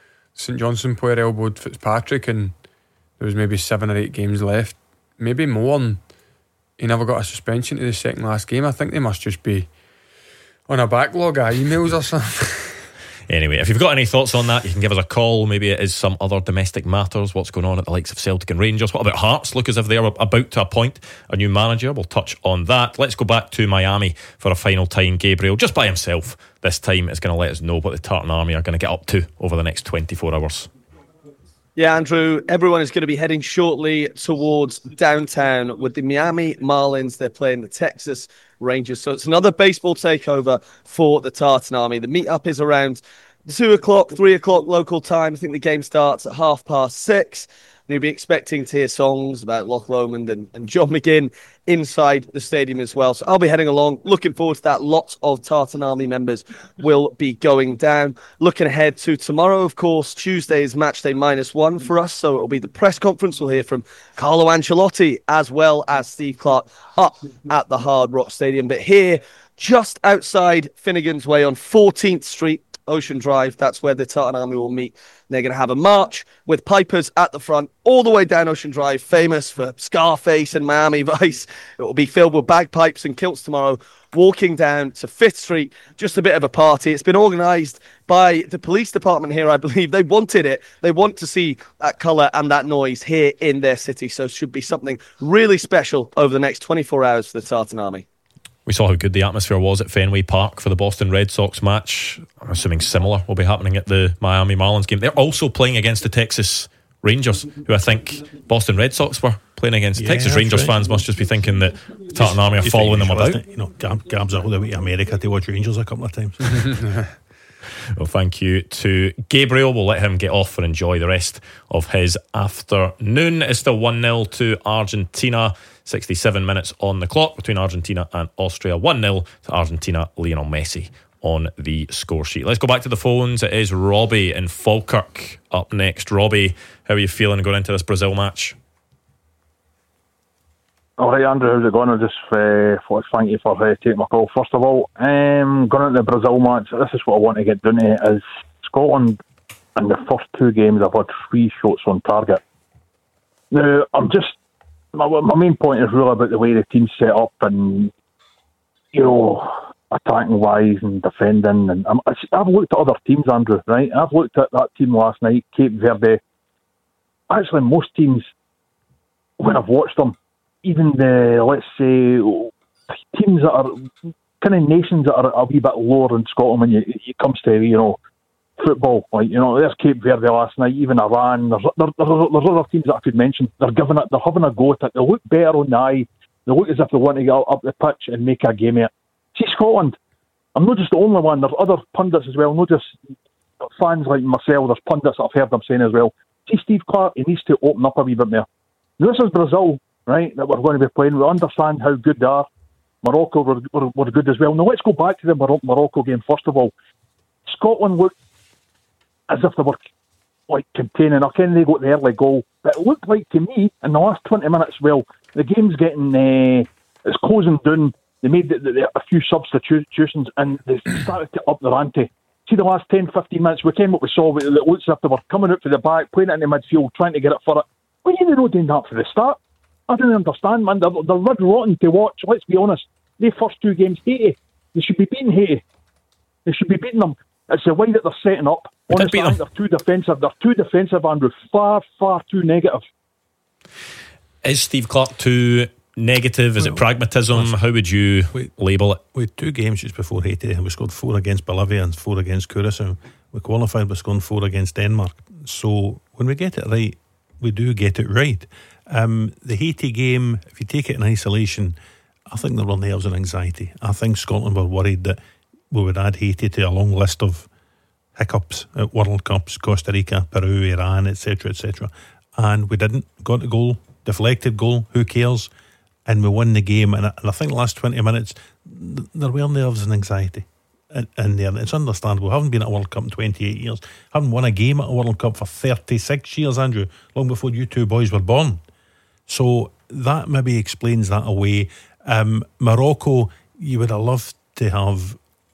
St Johnstone player elbowed Fitzpatrick, and there was maybe seven or eight games left, maybe more, and he never got a suspension to the second last game. I think they must just be on a backlog of emails or something. Anyway, if you've got any thoughts on that, you can give us a call. Maybe it is some other domestic matters. What's going on at the likes of Celtic and Rangers? What about Hearts? Look as if they're about to appoint a new manager. We'll touch on that. Let's go back to Miami for a final time. Gabriel, just by himself this time, is going to let us know what the Tartan Army are going to get up to over the next twenty-four hours. Yeah, Andrew, everyone is going to be heading shortly towards downtown with the Miami Marlins. They're playing the Texas Rangers. So it's another baseball takeover for the Tartan Army. The meetup is around two o'clock, three o'clock local time. I think the game starts at half past six. And you'll be expecting to hear songs about Loch Lomond and, and John McGinn inside the stadium as well. So I'll be heading along. Looking forward to that. Lots of Tartan Army members will be going down. Looking ahead to tomorrow, of course, Tuesday is match day minus one for us. So it'll be the press conference. We'll hear from Carlo Ancelotti as well as Steve Clark up at the Hard Rock Stadium. But here, just outside Finnegan's Way on fourteenth Street, Ocean Drive, that's where the Tartan Army will meet. They're going to have a march with pipers at the front, all the way down Ocean Drive, famous for Scarface and Miami Vice. It will be filled with bagpipes and kilts tomorrow, walking down to Fifth Street, just a bit of a party. It's been organised by the police department here, I believe. They wanted it. They want to see that colour and that noise here in their city, so it should be something really special over the next twenty-four hours for the Tartan Army. We saw how good the atmosphere was at Fenway Park for the Boston Red Sox match. I'm assuming similar will be happening at the Miami Marlins game. They're also playing against the Texas Rangers, who I think Boston Red Sox were playing against. Yeah, Texas that's Rangers right. fans must just be thinking that the Tartan Army are Just following think them you should about. listen. You know, Gab, Gab's all the way to America to watch Rangers a couple of times. Well, thank you to Gabriel. We'll let him get off and enjoy the rest of his afternoon. It's still one nil to Argentina. sixty-seven minutes on the clock between Argentina and Austria. one nil to Argentina. Lionel Messi on the score sheet. Let's go back to the phones. It is Robbie in Falkirk up next. Robbie, how are you feeling going into this Brazil match? All right, Andrew, how's it going? I just uh, thought thank you for uh, taking my call. First of all, um, going into the Brazil match, this is what I want to get down to, is Scotland in the first two games have had three shots on target. Now, I'm just, my, my main point is really about the way the team's set up and, you know, attacking wise and defending. And I'm, I've looked at other teams, Andrew, right? I've looked at that team last night, Cape Verde. Actually, most teams, when I've watched them, even the, let's say, teams that are kind of nations that are a wee bit lower than Scotland when you, it comes to, you know, football. Like, you know, there's Cape Verde last night, even Iran. There's, there, there's, there's other teams that I could mention. They're giving it, they're having a go at it. They look better on the eye. They look as if they want to get up the pitch and make a game of it. See, Scotland, I'm not just the only one. There's other pundits as well, not just fans like myself. There's pundits that I've heard them saying as well. See, Steve Clarke, he needs to open up a wee bit more. This is Brazil, right, that we're going to be playing. We understand how good they are. Morocco were, were, were good as well. Now, let's go back to the Mor- Morocco game, first of all. Scotland looked as if they were like containing. I can they got the early goal, but it looked like to me in the last twenty minutes. Well, the game's getting uh, it's closing down. They made the, the, the, a few substitutions and they started to up their ante. See the last ten, fifteen minutes, we came what we saw. It looks as if they were coming out for the back, playing it in the midfield, trying to get it for it. Well, you know, doing that for the start. I don't understand, man. They're, they're red rotten to watch. Let's be honest. The first two games, Haiti, they should be beating Haiti. They should be beating them. It's the way that they're setting up. Honestly, I think they're too defensive. They're too defensive, Andrew. Far, far too negative. Is Steve Clarke too negative? Is it pragmatism? How would you we, label it? We had two games just before Haiti. We scored four against Bolivia and four against Curacao. We qualified by scoring four against Denmark. So when we get it right, we do get it right. Um, the Haiti game, if you take it in isolation, I think there were nerves and anxiety. I think Scotland were worried that we would add Haiti to a long list of hiccups at World Cups, Costa Rica, Peru, Iran, et cetera, et cetera. And we didn't. Got a goal, deflected goal, who cares? And we won the game. And I, and I think the last twenty minutes, th- there were nerves and anxiety in, in there. It's understandable. We haven't been at a World Cup in twenty-eight years. Haven't won a game at a World Cup for thirty-six years, Andrew, long before you two boys were born. So that maybe explains that away. Um, Morocco, you would have loved to have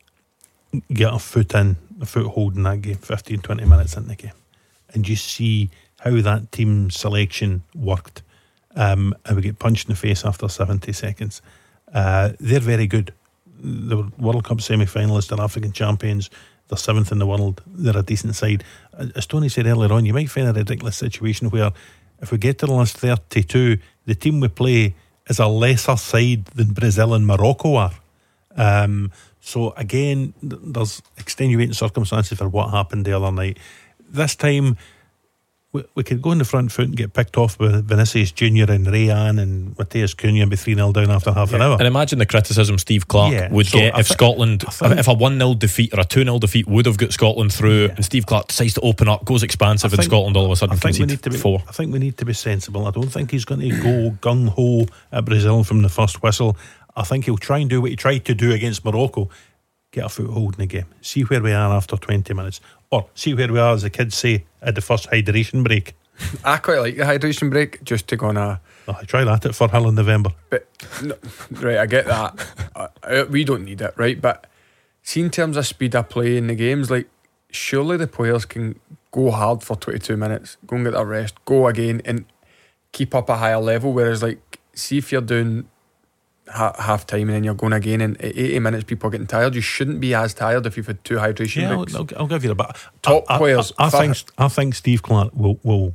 get a foot in, a foothold in that game, fifteen, twenty minutes in the game, and just see how that team selection worked. Um, and we get punched in the face after seventy seconds. Uh, they're very good. They were World Cup semi-finalists, they're African champions, they're seventh in the world, they're a decent side. As Tony said earlier on, you might find a ridiculous situation where if we get to the last thirty-two, the team we play is a lesser side than Brazil and Morocco are. Um, so again, th- there's extenuating circumstances for what happened the other night. This time, we, we could go in the front foot and get picked off by Vinicius Junior and Rayan and Mateus Cunha and be three nil down after half yeah. an hour. And imagine the criticism Steve Clarke yeah. would so get if th- Scotland, think, if a one nil defeat or a two nil defeat would have got Scotland through, yeah. and Steve Clarke decides to open up, goes expansive, think, and Scotland all of a sudden concede to be, four. I think we need to be sensible. I don't think he's going to go gung-ho at Brazil from the first whistle. I think he'll try and do what he tried to do against Morocco, get a foothold in the game, see where we are after twenty minutes, or see where we are, as the kids say, at the first hydration break. I quite like the hydration break, just to go on a... Oh, I try that at Firhill in November. But no, right, I get that. uh, we don't need it, right? But see, in terms of speed of play in the games, like, surely the players can go hard for twenty-two minutes, go and get their rest, go again, and keep up a higher level. Whereas, like, see if you're doing ha- half time and then you're going again, and at eighty minutes people are getting tired. You shouldn't be as tired if you've had two hydration yeah, breaks. I'll, I'll give you a bit. Top I, players. I, I, I think I think Steve Clarke will will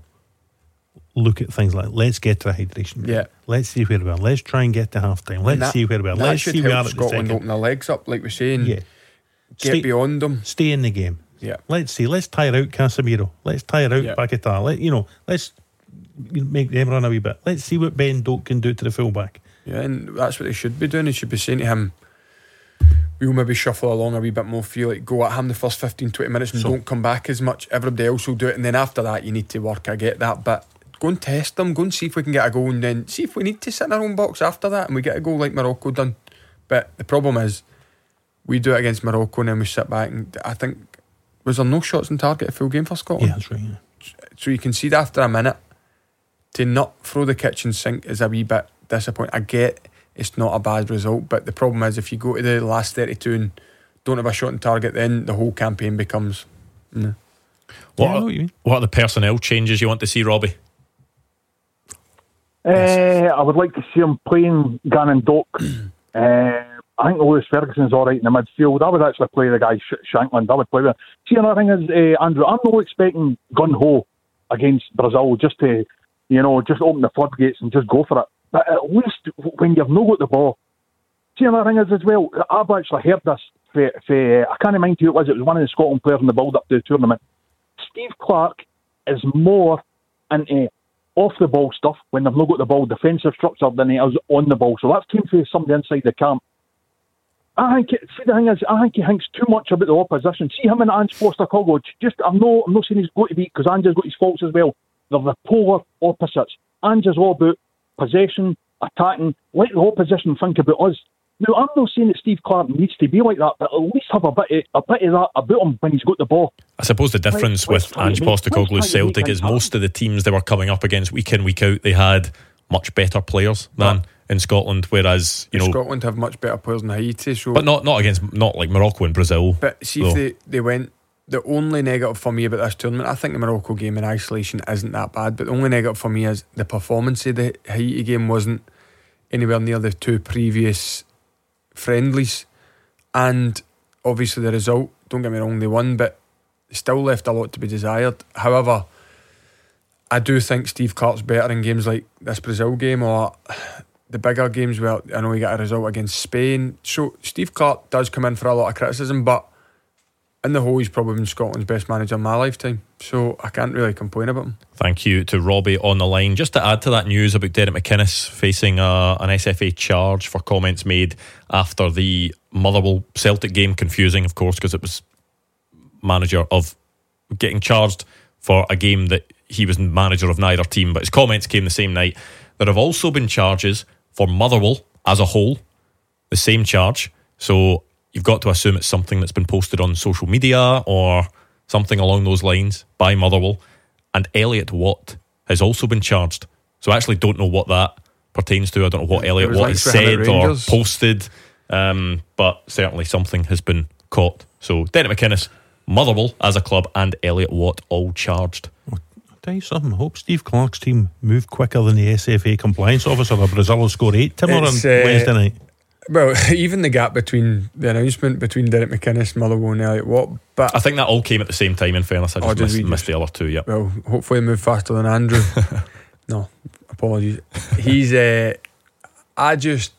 look at things like, let's get to a hydration break. Yeah. Let's see where we are. Let's try and get to half time. Let's that, see where we are. That Let's should see where we are help at the Scotland second. open their legs up, like we're saying. Yeah. Get stay, beyond them. Stay in the game. Yeah. Let's see. Let's tire out Casemiro. Let's tire out yeah. Paquetá. Let you know. Let's make them run a wee bit. Let's see what Ben Doak can do to the fullback. Yeah, and that's what they should be doing. They should be saying to him, we'll maybe shuffle along a wee bit more, feel like go at him the first fifteen, twenty minutes and so, don't come back as much. Everybody else will do it, and then after that you need to work. I get that, but go and test them, go and see if we can get a goal, and then see if we need to sit in our own box after that and we get a goal like Morocco done. But the problem is, we do it against Morocco and then we sit back, and I think, was there no shots on target a full game for Scotland? Yeah, that's right. Yeah. So you concede after a minute. To not throw the kitchen sink is a wee bit disappointing. I get it's not a bad result, but the problem is if you go to the last thirty-two and don't have a shot on target, then the whole campaign becomes nah. What, yeah, I know are, what you mean. what are the personnel changes you want to see, Robbie? Uh, I would like to see him playing Gannon Doak. uh, I think Lewis Ferguson's all right in the midfield. I would actually play the guy Sh- Shankland. I would play with him. See, another thing is, uh, Andrew, I'm not expecting gun-ho against Brazil just to, you know, just open the floodgates and just go for it. But at least when you've not got the ball, see another thing is as well, I've actually heard this, for, for, I can't mind who it was, it was one of the Scotland players in the build-up to the tournament. Steve Clarke is more into off-the-ball stuff when they've not got the ball, defensive structure, than he is on the ball. So that's came from somebody inside the camp. I think, it, see the thing is, I think he thinks too much about the opposition. See him and Ange Postecoglou, just, I'm not, I'm not saying he's got to be, because Ange has got his faults as well. They're the polar opposites. Ange is all about possession, attacking, let the opposition think about us. Now, I'm not saying that Steve Clarke needs to be like that, but at least have a bit of, a bit of that about him when he's got the ball. I suppose the difference Let's- with let's Ange try to make- Postecoglou's let's try to make Celtic things is most of the teams they were coming up against week in, week out, they had much better players than in Scotland, whereas, you know... Scotland have much better players than Haiti, so... But not, not against, not like Morocco and Brazil. But see though. if they, they went... The only negative for me about this tournament, I think the Morocco game in isolation isn't that bad, but the only negative for me is the performance of the Haiti game wasn't anywhere near the two previous friendlies. And obviously the result, don't get me wrong, they won, but still left a lot to be desired. However, I do think Steve Clarke's better in games like this Brazil game or the bigger games where I know he got a result against Spain. So Steve Clarke does come in for a lot of criticism, but in the whole, he's probably been Scotland's best manager in my lifetime. So I can't really complain about him. Thank you to Robbie on the line. Just to add to that news about Derek McInnes facing a, an S F A charge for comments made after the Motherwell Celtic game. Confusing, of course, because it was manager of getting charged for a game that he was manager of neither team, but his comments came the same night. There have also been charges for Motherwell as a whole, the same charge. So you've got to assume it's something that's been posted on social media or something along those lines by Motherwell. And Elliot Watt has also been charged. So I actually don't know what that pertains to. I don't know what Elliot Watt has said or posted, um, but certainly something has been caught. So Derek McInnes, Motherwell as a club, and Elliot Watt all charged. I'll tell you something, I hope Steve Clarke's team move quicker than the S F A compliance officer or Brazil will score eight tomorrow on It's, uh, Wednesday night. Well, even the gap between the announcement between Derek McInnes, Motherwell and Elliot Watt, but I think that all came at the same time, in fairness. I just Oh, did missed, we missed just- the other two, yeah. well, hopefully move faster than Andrew. No, apologies. He's uh, I just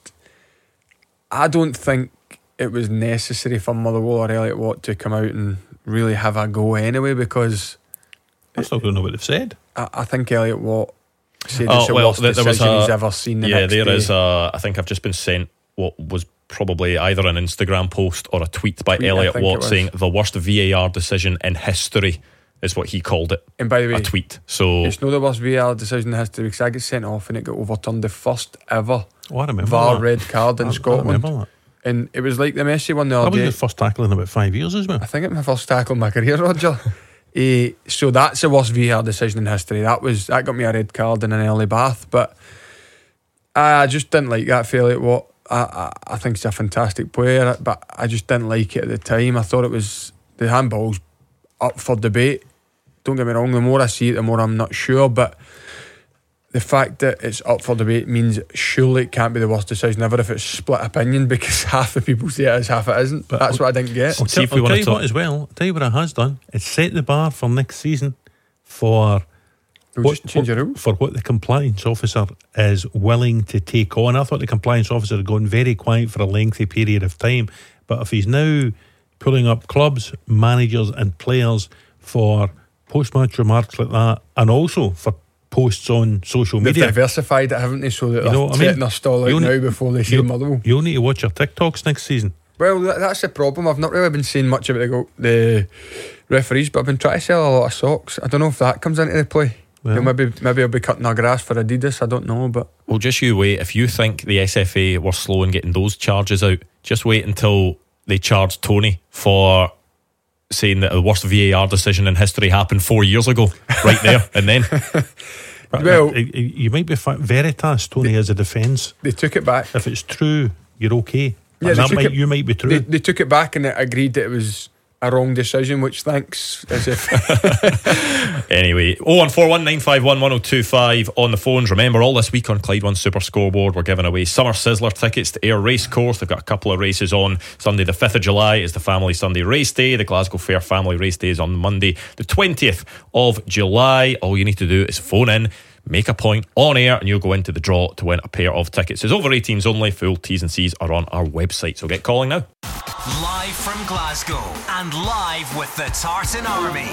I don't think it was necessary for Motherwell or Elliot Watt to come out and really have a go anyway, because I still don't know what they've said. I, I think Elliot Watt said Oh, it's the well, worst there, there was decision a, he's ever seen. The yeah, next there day. is a, I think I've just been sent what was probably either an Instagram post or a tweet by Tweet, I Elliot think it Watt was. saying the worst V A R decision in history is what he called it. And by the way, a tweet. So it's not the worst V A R decision in history, because I got sent off and it got overturned, the first ever Oh, I remember V A R that. red card in I- I Scotland. remember that. And it was like the Messi one the That other was day. the first tackle in about five years as well. I think it's my first tackle in my career, Roger. Eh, so that's the worst V A R decision in history. That was that got me a red card and an early bath. But I just didn't like that for Elliot Watt. I, I, I think he's a fantastic player, but I just didn't like it at the time. I thought it was the handball's up for debate. Don't get me wrong, the more I see it, the more I'm not sure. But the fact that it's up for debate means surely it can't be the worst decision ever if it's split opinion, because half the people say it is, half it isn't. But that's what I didn't get. I'll tell, I'll tell you what as well. I'll tell you what it has done. It's set the bar for next season for We'll what, just change what- the rules. for what the compliance officer is willing to take on. I thought the compliance officer had gone very quiet for a lengthy period of time, but if he's now pulling up clubs, managers and players for post-match remarks like that, and also for posts on social They've media, diversified it, haven't they? So that You they're know what I setting mean? their stall out You now only- before they say you- Motherwell. you'll need to watch your TikToks next season. Well, that, that's the problem. I've not really been saying much about the, go- the referees, but I've been trying to sell a lot of socks. I don't know if that comes into the play. Well. You know, maybe maybe I'll be cutting our grass for Adidas. I don't know, but Well, just you wait. If you think the S F A were slow in getting those charges out, just wait until they charge Tony for saying that the worst V A R decision in history happened four years ago, right there and then. But Well- uh, you might be fa- Veritas, Tony, as a defence. They took it back. If it's true, you're okay. Yeah, And they that took might, it- you might be true. They, they took it back and it agreed that it was a wrong decision, which thanks as if Anyway, oh one four one nine five one one oh two five on the phones. Remember, all this week on Clyde One Super Scoreboard, we're giving away Summer Sizzler tickets to Ayr Racecourse. They've got a couple of races on. Sunday the fifth of July is the Family Sunday Race Day. The Glasgow Fair Family Race Day is on Monday the twentieth of July. All you need to do is phone in, make a point on air and you'll go into the draw to win a pair of tickets. It's over eighteens only. Full T's and C's are on our website, so get calling now. Live from Glasgow and live with the Tartan Army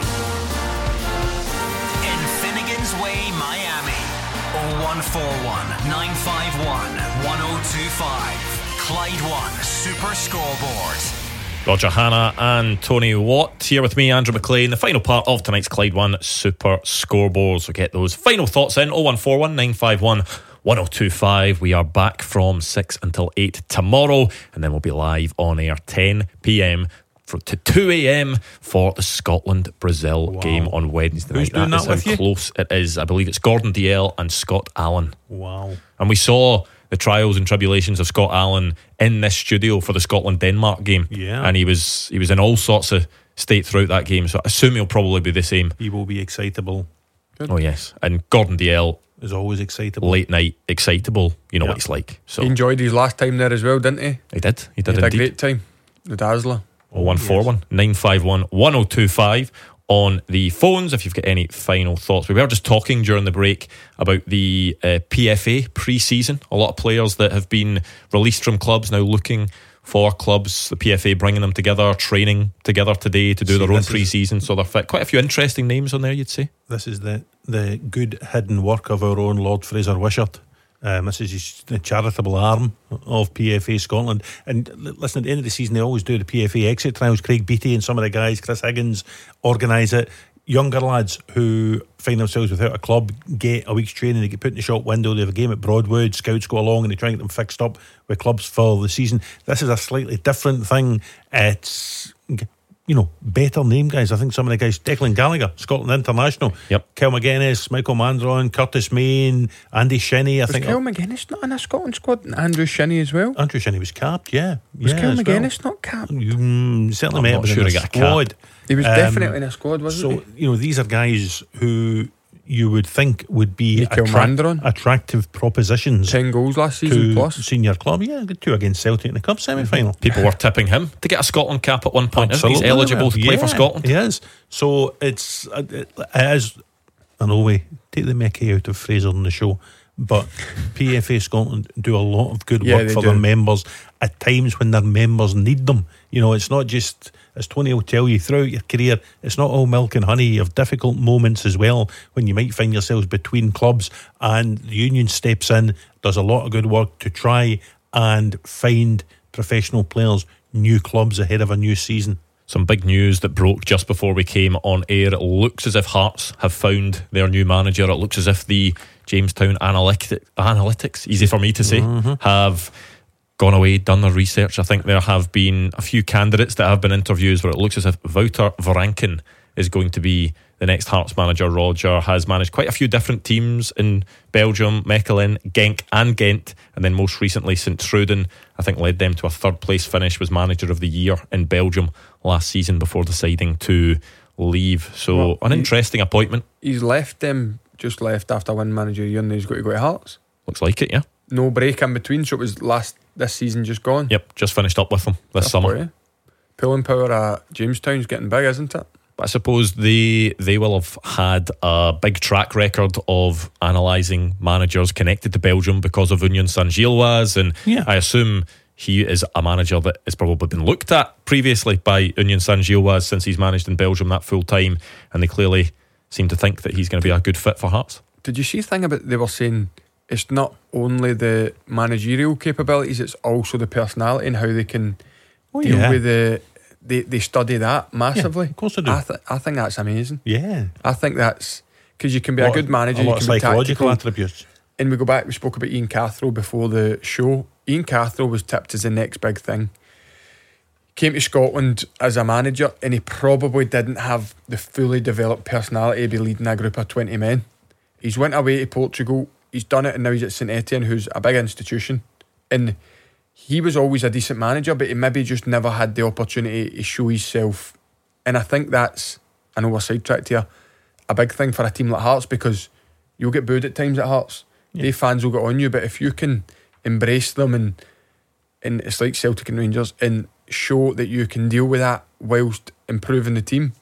in Finnegan's Way, Miami. oh one four one, nine five one, one oh two five. Clyde One Super Scoreboard. Roger Hanna and Tony Watt here with me, Andrew McLean. The final part of tonight's Clyde One Super Scoreboard. So get those final thoughts in. oh one four one, nine five one, one oh two five. We are back from six until eight tomorrow, and then we'll be live on air ten p.m. for, to two a.m. for the Scotland-Brazil wow. game on Wednesday Who's night. doing that, that is with how you? close it is. I believe it's Gordon Dalziel and Scott Allen. Wow. And we saw the trials and tribulations of Scott Allen in this studio for the Scotland-Denmark game. Yeah. And he was he was in all sorts of state throughout that game, so I assume he'll probably be the same. He will be excitable. Good. Oh yes. And Gordon Dalziel is always excitable. Late night excitable. You know Yeah. what he's like. So He enjoyed his last time there as well, didn't he? He did. He did He had indeed. a great time. The Dazzler. oh one four one, nine five one, one oh two five on the phones if you've got any final thoughts. We were just talking during the break about the uh, P F A pre-season. A lot of players that have been released from clubs now looking for clubs. The P F A bringing them together, training together today to do See, their own this is- pre-season, so they're fit. Quite a few interesting names on there, you'd say. This is the, the good hidden work of our own Lord Fraser Wishart. Um, this is his, the charitable arm of P F A Scotland. And l- listen, at the end of the season, they always do the P F A exit trials. Craig Beattie and some of the guys, Chris Higgins, organise it. Younger lads who find themselves without a club get a week's training. They get put in the shop window. They have a game at Broadwood. Scouts go along and they try and get them fixed up with clubs for the season. This is a slightly different thing. It's, you know, better name guys. I think some of the guys, Declan Gallagher, Scotland International. Yep. Kel McGuinness, Michael Mandron, Curtis Main, Andy Shinney. I Was think Kel McGuinness not in a Scotland squad? And Andrew Shinney as well? Andrew Shinney was capped, yeah. Was yeah, Kel as McGuinness well. not capped? You mm, certainly I'm met not him sure in he the got a cap. squad. He was Um, definitely in a squad, wasn't So, you know, these are guys who you would think would be Mikel attract- Mandron. attractive propositions. Ten goals last season to plus. senior club. Yeah, good two against Celtic in the cup semi-final. People were tipping him to get a Scotland cap at one point. Isn't he? He's Absolutely. eligible to play for Yeah, Scotland. He is. So it's uh, it is. I know we take the Mickey out of Fraser on the show, but P F A Scotland do a lot of good Yeah, work they for do. their members at times when their members need them. You know, it's not just, as Tony will tell you, throughout your career, it's not all milk and honey. You have difficult moments as well when you might find yourselves between clubs, and the union steps in, does a lot of good work to try and find professional players new clubs ahead of a new season. Some big news that broke just before we came on air. It looks as if Hearts have found their new manager. It looks as if the Jamestown Analytic, Analytics, easy for me to say, Mm-hmm. have gone away, done their research. I think there have been a few candidates that have been interviews where it looks as if Wouter Veranken is going to be the next Hearts manager. Roger has managed quite a few different teams in Belgium, Mechelen, Genk and Ghent, and then most recently St Truiden, I think, led them to a third place finish, was manager of the year in Belgium last season before deciding to leave. So Well, an he- interesting appointment. He's left them, just left after one manager year, and he's got to go to Hearts. Looks like it, yeah. No break in between, so it was last this season just gone. Yep, just finished up with them this Fair summer. play. Pulling power at Jamestown's getting big, isn't it? But I suppose they they will have had a big track record of analysing managers connected to Belgium because of Union Saint-Gilloise, and Yeah. I assume he is a manager that has probably been looked at previously by Union Saint-Gilloise since he's managed in Belgium that full time, and they clearly seem to think that he's going to be a good fit for Hearts. Did you see the thing about they were saying it's not only the managerial capabilities, it's also the personality and how they can Oh, deal yeah. with the they, they study that massively. Yeah, of course they do. I, th- I think that's amazing. Yeah. I think that's because you can be a Lot- good manager, a you lot can of be psychological tactical. attributes. And we go back, we spoke about Ian Cathro before the show. Ian Cathro was tipped as the next big thing. Came to Scotland as a manager, and he probably didn't have the fully developed personality to be leading a group of twenty men. He's went away to Portugal, he's done it, and now he's at St Etienne, who's a big institution. And he was always a decent manager, but he maybe just never had the opportunity to show himself. And I think that's, I know we're sidetracked here, a big thing for a team like Hearts, because you'll get booed at times at Hearts. Yeah. They fans will get on you, but if you can embrace them and and it's like Celtic and Rangers and show that you can deal with that whilst improving the team,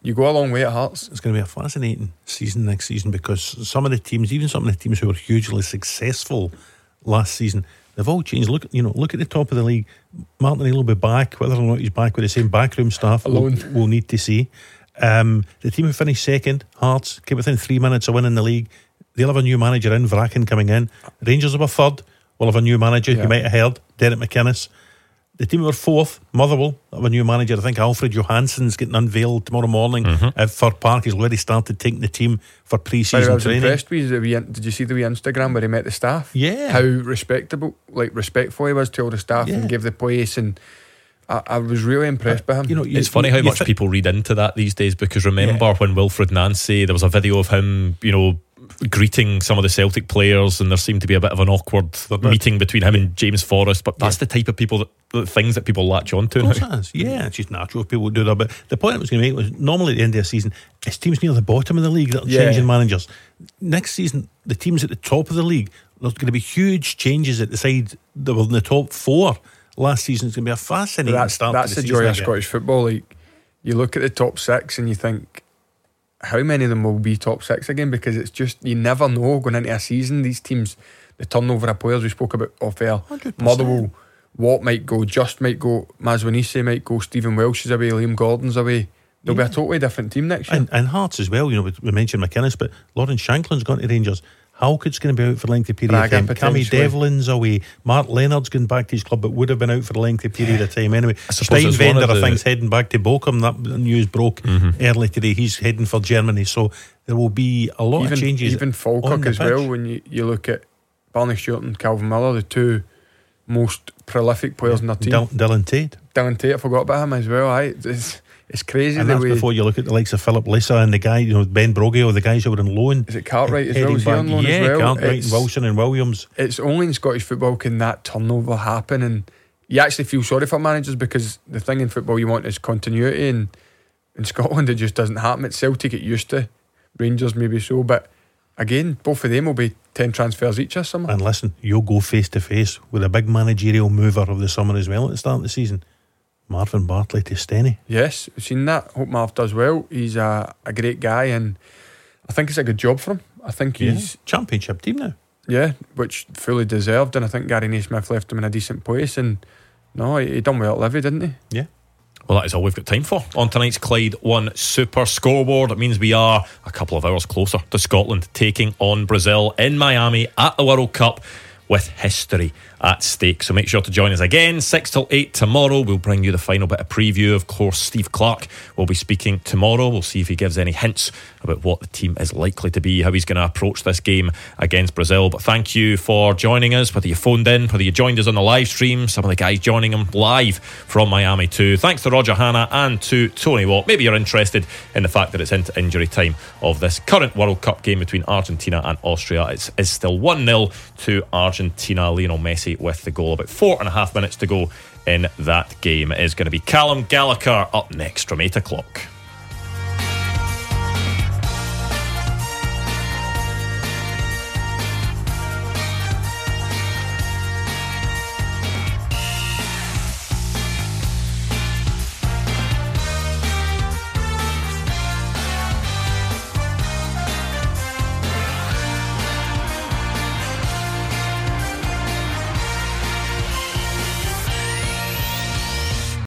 You go a long way at Hearts. It's going to be a fascinating season next season, because some of the teams, even some of the teams who were hugely successful last season, they've all changed. Look, you know, look at the top of the league. Martinelli will be back. Whether or not he's back with the same backroom staff, we'll, we'll need to see. Um, the team who finished second, Hearts, came within three minutes of winning the league. They'll have a new manager in, Vraken coming in. Rangers will be third. We'll have a new manager. Yeah. You might have heard, Derek McInnes. The team who are fourth, Motherwell, have a new manager. I think Alfred Johansson's getting unveiled tomorrow morning mm-hmm. at Fir Park. He's already started taking the team for pre-season I was training. impressed with the wee, did you see the wee Instagram where he met the staff? Yeah. How respectable, like respectful he was to all the staff, Yeah. and gave the place, and I, I was really impressed by him. You know, It's funny how much th- people read into that these days, because remember Yeah. when Wilfred Nancy, there was a video of him, you know, greeting some of the Celtic players, and there seemed to be a bit of an awkward meeting between him and James Forrest, but that's Yeah. the type of people that, the things that people latch on to Of course now. it is. Yeah, it's just natural if people do that. But the point I was going to make was, normally at the end of the season, it's teams near the bottom of the league that are Yeah. changing managers. Next season, the teams at the top of the league, there's going to be huge changes at the side that were in the top four last season. It's going to be a fascinating that's start that's to the the joy season of again. Scottish football. Like, you look at the top six and you think, how many of them will be top six again? Because it's just, you never know going into a season. These teams, the turnover of players we spoke about off air, one hundred percent. Motherwell, Watt might go, Just might go, Mazwanise might go, Stephen Welsh is away, Liam Gordon's away. There'll Yeah. be a totally different team next year. And, and Hearts as well. You know, we, we mentioned McInnes, but Lawrence Shanklin's gone to Rangers. Halkett's going to be out for a lengthy period Braga of time. Cammy potentially. Devlin's away. Mark Leonard's going back to his club, but would have been out for a lengthy period of time anyway. I suppose it's one Steinvender, of I the- think's heading back to Bochum. That news broke Mm-hmm. early today. He's heading for Germany. So there will be a lot even, of changes. Even on Falkirk the as pitch. well, when you, you look at Barney Stewart and Calvin Miller, the two most prolific players in their team. Dil- Dylan Tate. Dylan Tate, I forgot about him as well. Aye, it's, it's crazy And the that's way. before you look at the likes of Philip Lissa and the guy, you know, Ben Broggio, the guys who were on loan. Is it Cartwright as well? heading Is he back. on loan yeah, as well? Cartwright and It's- Wilson and Williams. It's only in Scottish football can that turnover happen, and you actually feel sorry for managers, because the thing in football you want is continuity, and in Scotland it just doesn't happen. At Celtic it used to, Rangers maybe so, but again, both of them will be ten transfers each this summer. And listen, you'll go face to face with a big managerial mover of the summer as well at the start of the season. Marvin Bartley to Steny. Yes, we've seen that. Hope Marv does well. He's a, a great guy, and I think it's a good job for him. I think Yeah. he's Championship team now. yeah, which fully deserved, and I think Gary Naismith left him in a decent place, and no, he, he done well at Livy, didn't he? Yeah. Well, that is all we've got time for on tonight's Clyde One Super Scoreboard. It means we are a couple of hours closer to Scotland taking on Brazil in Miami at the World Cup, with history at stake. So make sure to join us again, six till eight tomorrow. We'll bring you the final bit of preview. Of course, Steve Clark will be speaking tomorrow. We'll see if he gives any hints about what the team is likely to be, how he's going to approach this game against Brazil. But thank you for joining us, whether you phoned in, whether you joined us on the live stream, some of the guys joining him live from Miami too. Thanks to Roger Hanna and to Tony Watt. Maybe you're interested in the fact that it's into injury time of this current World Cup game between Argentina and Austria. It's, it's still one nil to Argentina. Lionel Messi with the goal. About four and a half minutes to go in that game. It is going to be Callum Gallagher up next from eight o'clock.